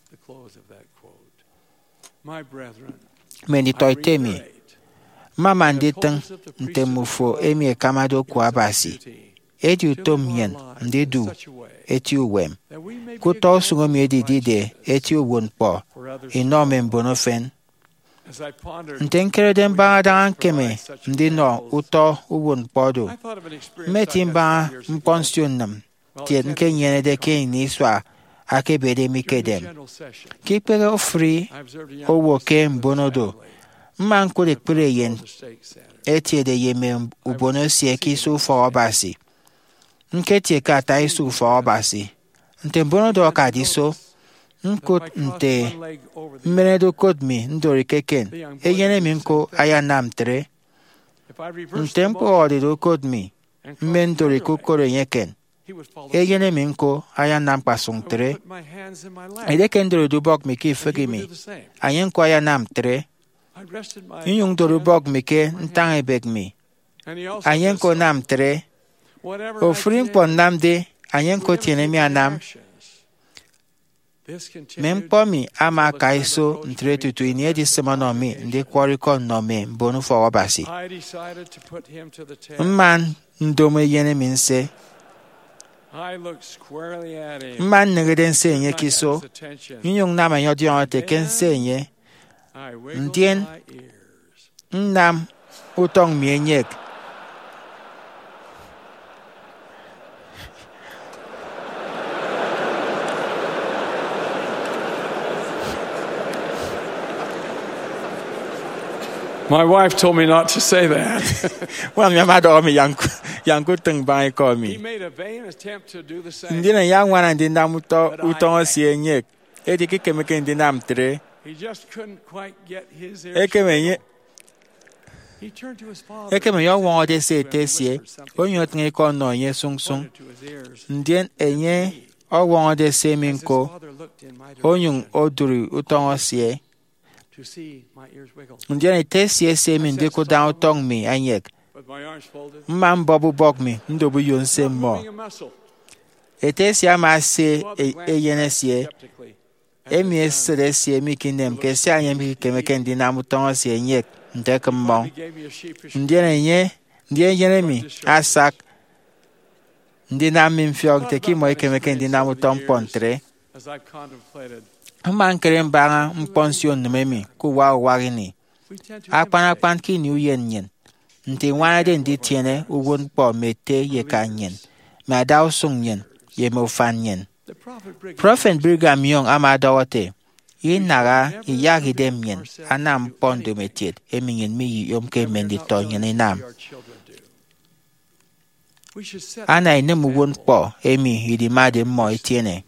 Meni toitemi. Mama nditang ntemufo emi kamado kuabasi. Edi utomien ndidu eti uwem. Kuto sungomi edi dide eti uwonpo. Inome mbonofen. Ntenkere demba dankeme ndino uto uwonpodo. Metimba mponsionam. Tien ke nyene de ke niswa ake bede mikedem. Kipere ofri owo ke mbonodo. Man kule pere yen etie de yeme ubonosi eki su fo obasi. Nke tie ka ta isu fo obasi. Nte mbonodo ka diso nkut nte mmeredo kod mi ndori keken eyene mi nko aya nam tre nte mpo odido kod mi mmendori kokoro yeken eyene mi nko aya nam pasung tre edeke ndori do bok mi ki fegi mi ayen ko aya nam tre yung dori bok mi ke ntang ebeg mi ayen ko nam tre ofrin pon nam de ayen ko tiene mi anam mempo mi ama kaiso ntre tutu ini di semano mi ndi kwariko no me bonu fo wabasi man ndome yene minse man negeden senye kiso yung nama yodion te ken senye ndien nam utong mienyek My wife told me not to say that. Well, my mother me young good thing by call He me. made a vain attempt to do the same. Ndina young one and dinam uton sienye. Edi kike meke dinam tre. He just couldn't quite get his ears. Eke menye. He turned to his father. Eke me young one de se tesie. Onyo tinge ko no ye sung sung. To his ears. Ndien enye o one de se His minko. father looked in my Onyung oduri uton sie. to see my ears wiggle. Ndien tesie se min de ko down tong mi anyek. With my arms folded. Man bobu bok mi ndobu yon se mo. Moving a muscle. Etesia ma se Father glanced eyene at me sie. skeptically. Emi esere sie mi kinem ke se anyem ki kemeke ndina muton sie nyek ndek mbon. He gave me a sheepish Ndien yene mi asak ndina mi mfiog te ki mo kemeke ndina muton pontre. as I contemplated. Man kere mbanga mponsion numemi ku wa wagini. We tend to Akpan ki ni uyen. Nti wana de ndi tiene uwon po mete ye kanyen. Ma daw sung yen ye mo fan yen. the prophet Prophet Brigham Young amadawate. Inaga iyagi dem yen anam pondo metiet emingen mi yom ke mendito yen enam. our children do. We should set Ana inem uwon po emi hidimade mo etiene.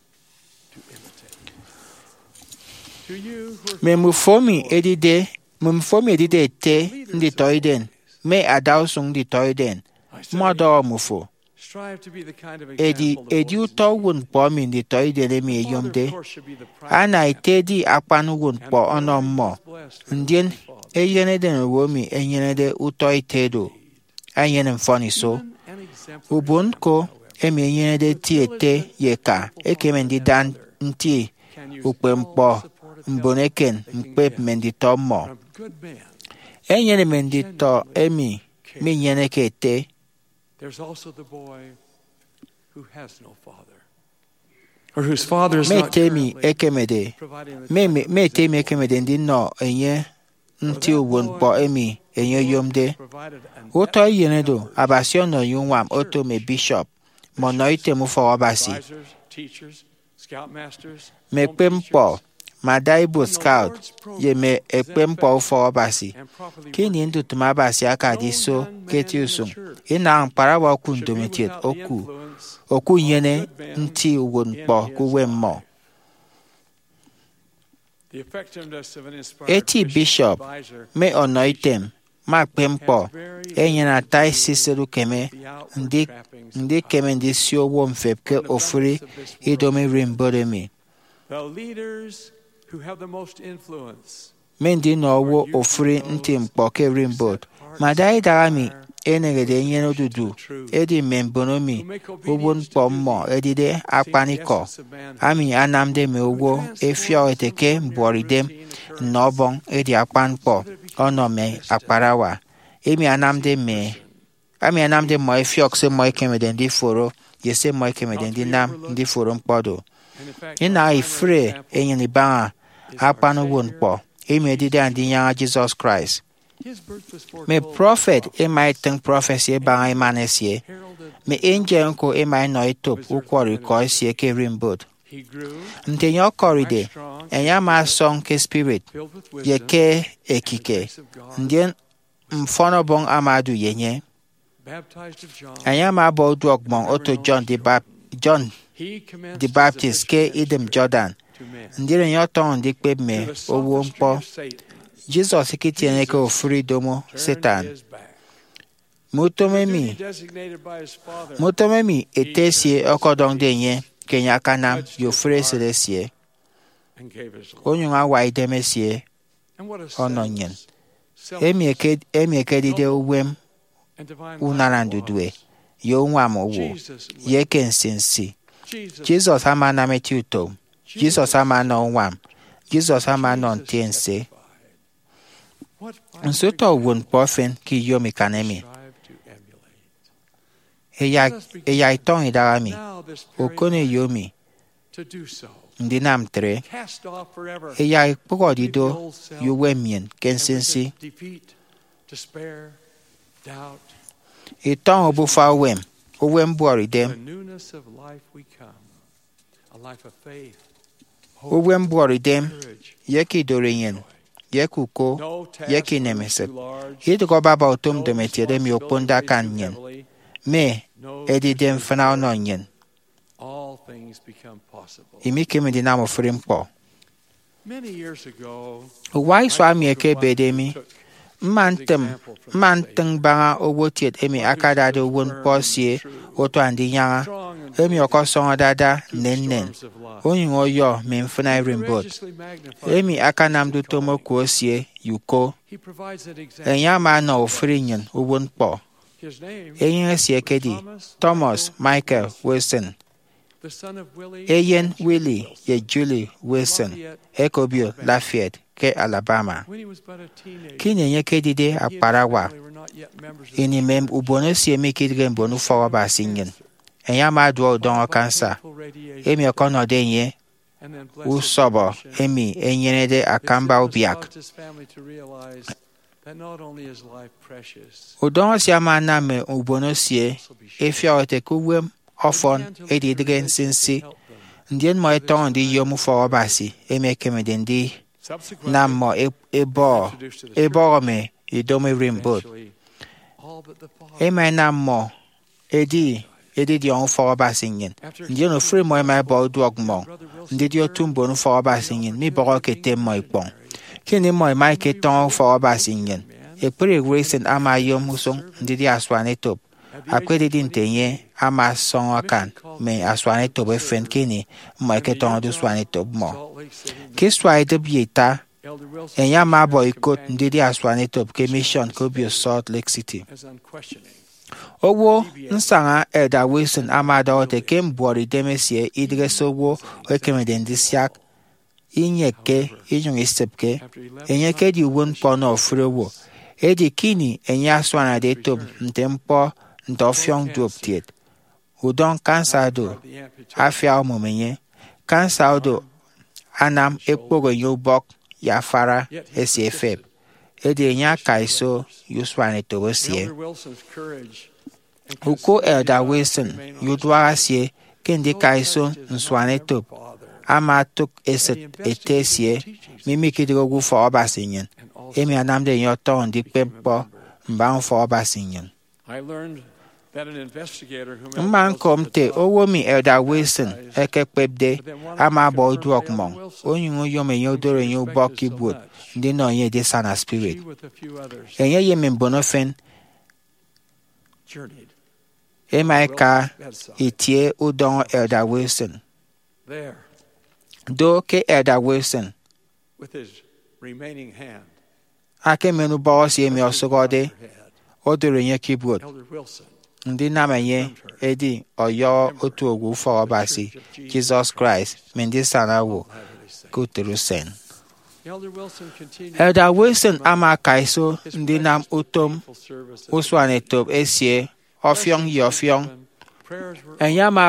to you who are Me mufomi edide te ndi toiden. Me adaw sung di toiden. Modo mufo. strive to be the kind of Edi example the edi boys uto wun po mi ndi toiden emi Father, of eyomde. course, should be the prime Ana example. itedi akpan wun And po the ono boy mo. is blessed with a Ndien father. eyene den womi enyene de uto itedo. Ayene mfoni so. Even an exemplary Ubun ko emi enyene de tiete yeka. Ekemendi dan nti can use ukpempo all support of help mboneken mkpep mendito mo. from good men. Enyene mendito emi mi nyene kete. There's also the boy who has no father, or whose father is Me not temi currently ekemede. providing the Me temi ekemede ndi no enye nti ubun po emi enye yomde. provided an Uto yene do abasio no yunwam oto me bishop. Mono ite mu fo wabasi. advisors, teachers, scoutmasters, Me home pempo teachers, madaibo scout ye me ekpempo fo wabasi. and properly Kini ndu tumabasi akadi so keti usum. Ina ampara wa kundometiet oku. Oku yene nti uwonpo kuwe mo. the effectiveness of an inspired Eti Christian bishop advisor me onoitem ma pempo enyena tai siseru keme ndi keme ndi sio wo mfepke ofuri idomi rimbodemi. the leaders who have the most influence Mendi no wo ofuri nti mpoke rimbod. Madai darami enegede enyene odudu edi membonomi ubun pommo edide akpaniko. Ami anamde me uwo efio eteke mboridem nobong edi akpanpo onome akparawa. Ami anamde mo efiok se mo ekemede ndi foro yese mo ekemede ndi nam ndi foro mpodo. and in fact Ina ifre enyeni banga akpanu wonpo. Emi edide andi nyanga Jesus Christ. his birth was Me foretold prophet emai teng prophecy banga emanesie. heralded. Me angel nko emai no itop ukwori ko sie ke rimbod. He grew Ntenyo koride enya ma song ke spirit filled with wisdom yeke ekike. Ndien mfono bong amadu yenye. baptized of John. Enya ma bo duok bong oto John the He Baptist ke idem Jordan. ndire yo ton dik pep me owo mpo Jesus ki tiene ko freedom Satan Motomemi etesie okodong denye kenya kanam yo frese desie onyunga wa idemesie ononyen emi ekedide uwem unarandudwe yo nwamo wo ye kensensi Jesus ama na metuto Jesus ama no nwam Jesus ama no ntiense nsoto won pofen ki yo mekanemi eya iton idarami okone yomi ndinam tre eya ipogodido yuwemien kensensi iton obufa owem buoridem owem buoridem yekidorenyen yekuko yekinemesep yidgo baba otom demetiede mi oponda kanyen me edidem fana ononyen imikemi dinamo frimpo why swami ekebedemi manteng banga owotiet emi akadade won posie oto andiyanga emi okosonga dada nennen onyin oyo memfuna rimbot emi akanamdu tomo kuosie yuko enyama na ofrinyen owon po eyen siekedi Thomas Michael Wilson eyen Willie ye Julie Wilson ekobio Lafayette ke Alabama kini yekedide aparawa ini mem ubono siemi kidge mbonu fawa basinyen enyama adwo don cancer emi okono denye usobo emi enyenede akamba obiak udon siama na me ubono sie efia otekuwem ofon edidgen sinsi ndien mo eton di yomu fawa basi emi kemeden Nammo ebo me idomi rimbot nammo edi di on for basingen ndi no free mo my boy dog mo ndi di otumbo no for basingen mi boro kete mo ipon kini mo my keton for basingen e pre grace and ama yomusong ndi di aswane top akwede di ntenye ama son akan me aswane top e fen kini mo keton do swane top mo kiswa de bieta enya ma boycott ndidi aswane top ke mission ko bi Salt Lake City owo nsanga Elder Wilson amada ote kembori demesie idresowo ekemeden disiak inyeke ijun istepke enyeke di won pono frewo edi kini enya aswana de top ntempo ndofyong doptiet udon kansado afia omomenye kansado anam ekpogo yobok ya fara SFF ede nya kaiso yuswane togosie uko Elder Wilson yudwa sie kendi kaiso nswane top ama tuk etesie mimi kidigo fo obasinyen emi anamde yoton di pempo mban fo obasinyen man komte owomi Elder Wilson ekekpebde ama boy duokmon onyun yome yodore yo boki boot ndi no ye de sana spirit enye ye membonofen emaika itie udon Elder Wilson do ke Elder Wilson with his remaining hand ake menu boss ye mi osogode odore ye keyboard ndị namenye edi oyo otu ogwu for obasi Jesus Christ mendi sanawo kuturusen Elder Wilson ama kaiso ndị nam utom uswane top esie ofyong yofyong enyama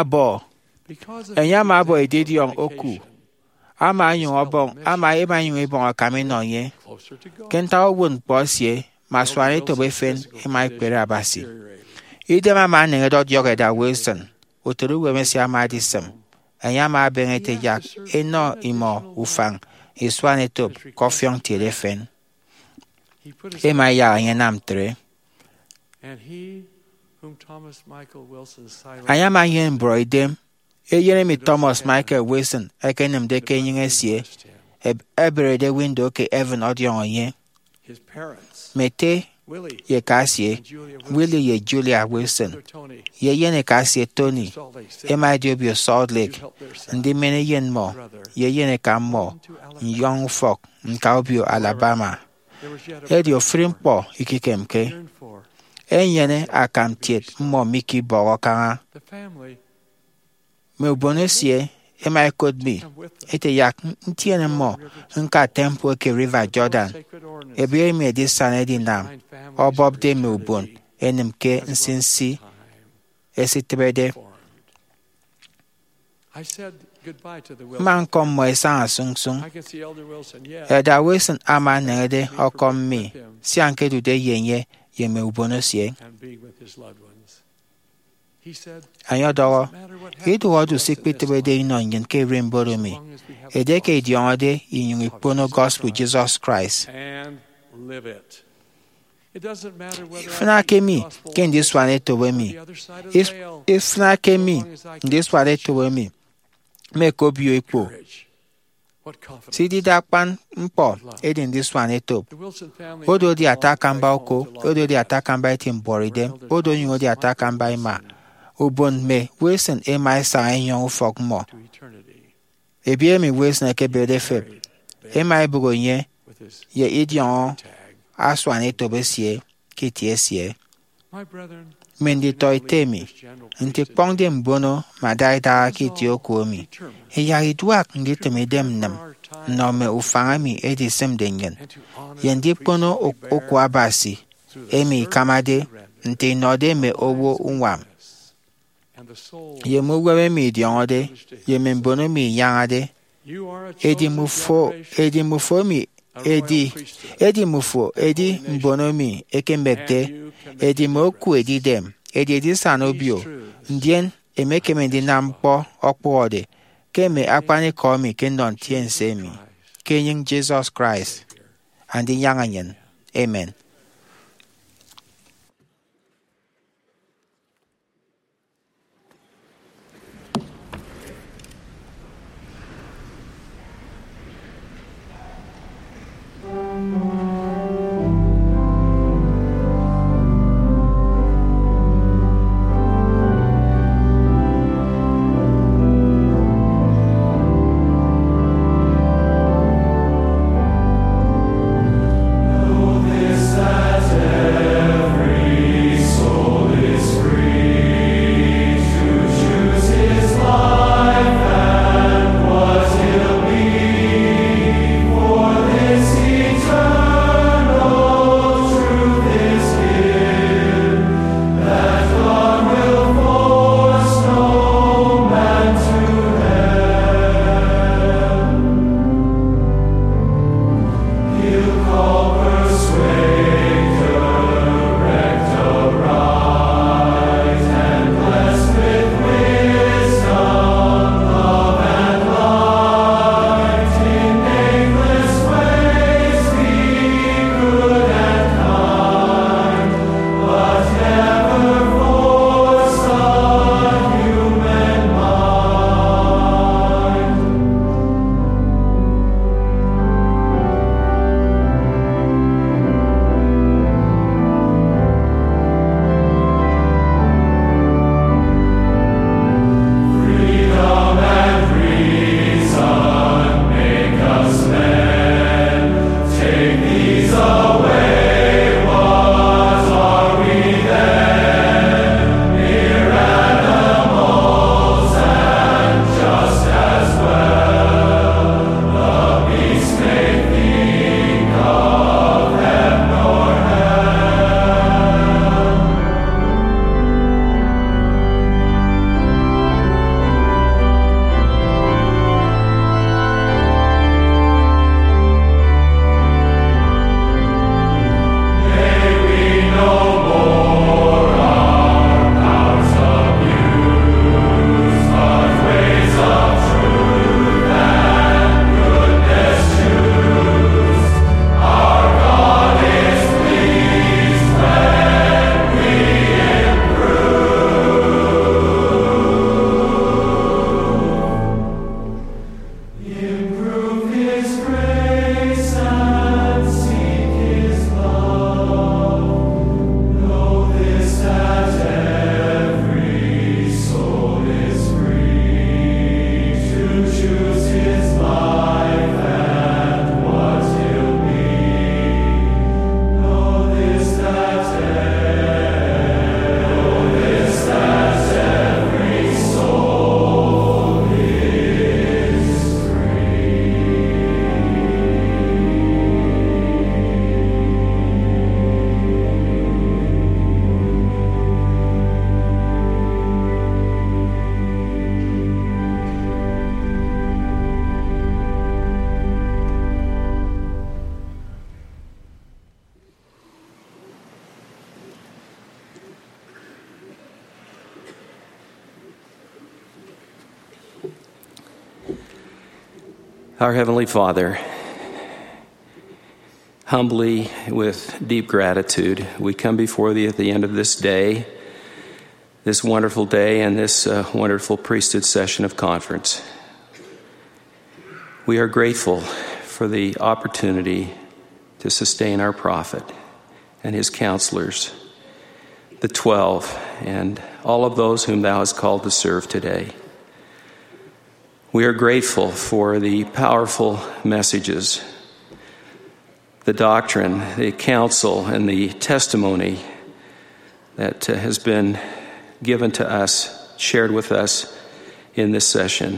bo edidion oku ama anyun obon ama emanyu ebon akamino ye kenta owun posie maswane top efen emai pere abasi idema man ngedot yogeda Wilson uturu wemesi amadisem enyama bengete jak eno imo ufang iswane top kofyong telefen ema ya yenam tre anyama yen broidem Yenemi Thomas Michael Wilson ekenem de kenyin esie ebere de window ke Evan odion ye his parents, mete Willie, ye kasie Willie ye Julia Wilson ye yene kasie Tony Salt Lake City, MIW Salt Lake help their son, ndi mene yen mo ye yene ka mo young folk nkaubio Alabama there was yet a edio frimpo ikikemke yearn for. enyene akamtiet mo Mickey Bogokanga The family me bonesie emai kodbi come with them. ete yak ntiene mo nka tempo ke River Jordan Sacred ordinance, ebe me di sanedi nam find families obob de for me ubon eternity enim ke as well nsinsi time esitrede formed. I said goodbye to the Wilson. man kom mo esa asungsung I can see Elder Wilson, yes. Elder Wilson ama nede okom mi si anke du de yenye ye me ubonosie And being with his loved ones. He said, anyodowo no matter what idu happens odu to us in this sikpitrede life, ino nyen ke remboro as mi long as we have the ede ke promise diode inyung ipono gospel Jesus Christ and live it. It doesn't matter whether I Ifna preach the kemi gospel ken this one to on me the other side of the veil. ifna kemi this one to me me ko bio ipo Courage. What confidence. sidi dakpan mpo edin this one to The Wilson family odo di belongs attack right amba home oko to Las odo di Vegas. attack amba tim boride Elder odo Thomas yungo di attack Michael amba ima Wilson ubon me Wilson e mai sa enyon fok mo to eternity ebie mi Wilson ke bede fe e mai bugo nye with his ye idion tag. aswane to besie kitiesie My brethren, mendi toy temi nti pongde mbono madai da kiti okomi e ya iduak ndi temedem nam no me ufangami edi semdengen and to honor yendi pono okwa abasi emi kamade nti node me owo unwam and the soul. ye mugwe mi diode ye me mbono mi yangade You are a edi chosen mufo generation, edi mufo mi a royal edi priesthood, edi mufo edi mbono mi ekembekte and you can make edi a moku difference. edi dem edi edi sanobio These truths ndien emekeme ndi na mkpọ ọkpụọdị keme akpani komi kendon tiense mi kenyin Jesus Christ and the yanganyen amen. This Our Heavenly Father, humbly, with deep gratitude, we come before Thee at the end of this day, this wonderful day and this wonderful priesthood session of conference. We are grateful for the opportunity to sustain our prophet and his counselors, the 12, and all of those whom Thou hast called to serve today. We are grateful for the powerful messages, the doctrine, the counsel, and the testimony that has been given to us, shared with us in this session.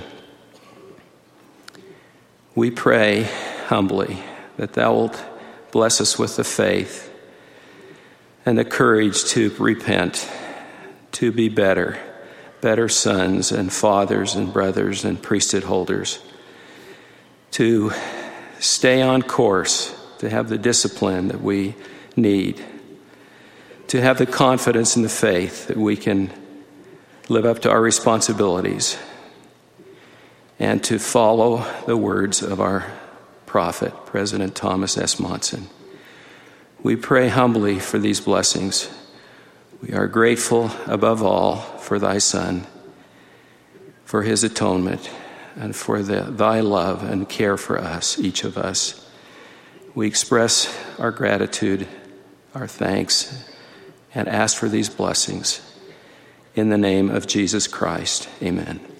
We pray humbly that Thou wilt bless us with the faith and the courage to repent, to be better sons and fathers and brothers and priesthood holders, to stay on course, to have the discipline that we need, to have the confidence in the faith that we can live up to our responsibilities, and to follow the words of our prophet, President Thomas S. Monson. We pray humbly for these blessings. We are grateful above all for Thy Son, for His atonement, and for Thy love and care for us, each of us. We express our gratitude, our thanks, and ask for these blessings. In the name of Jesus Christ, amen.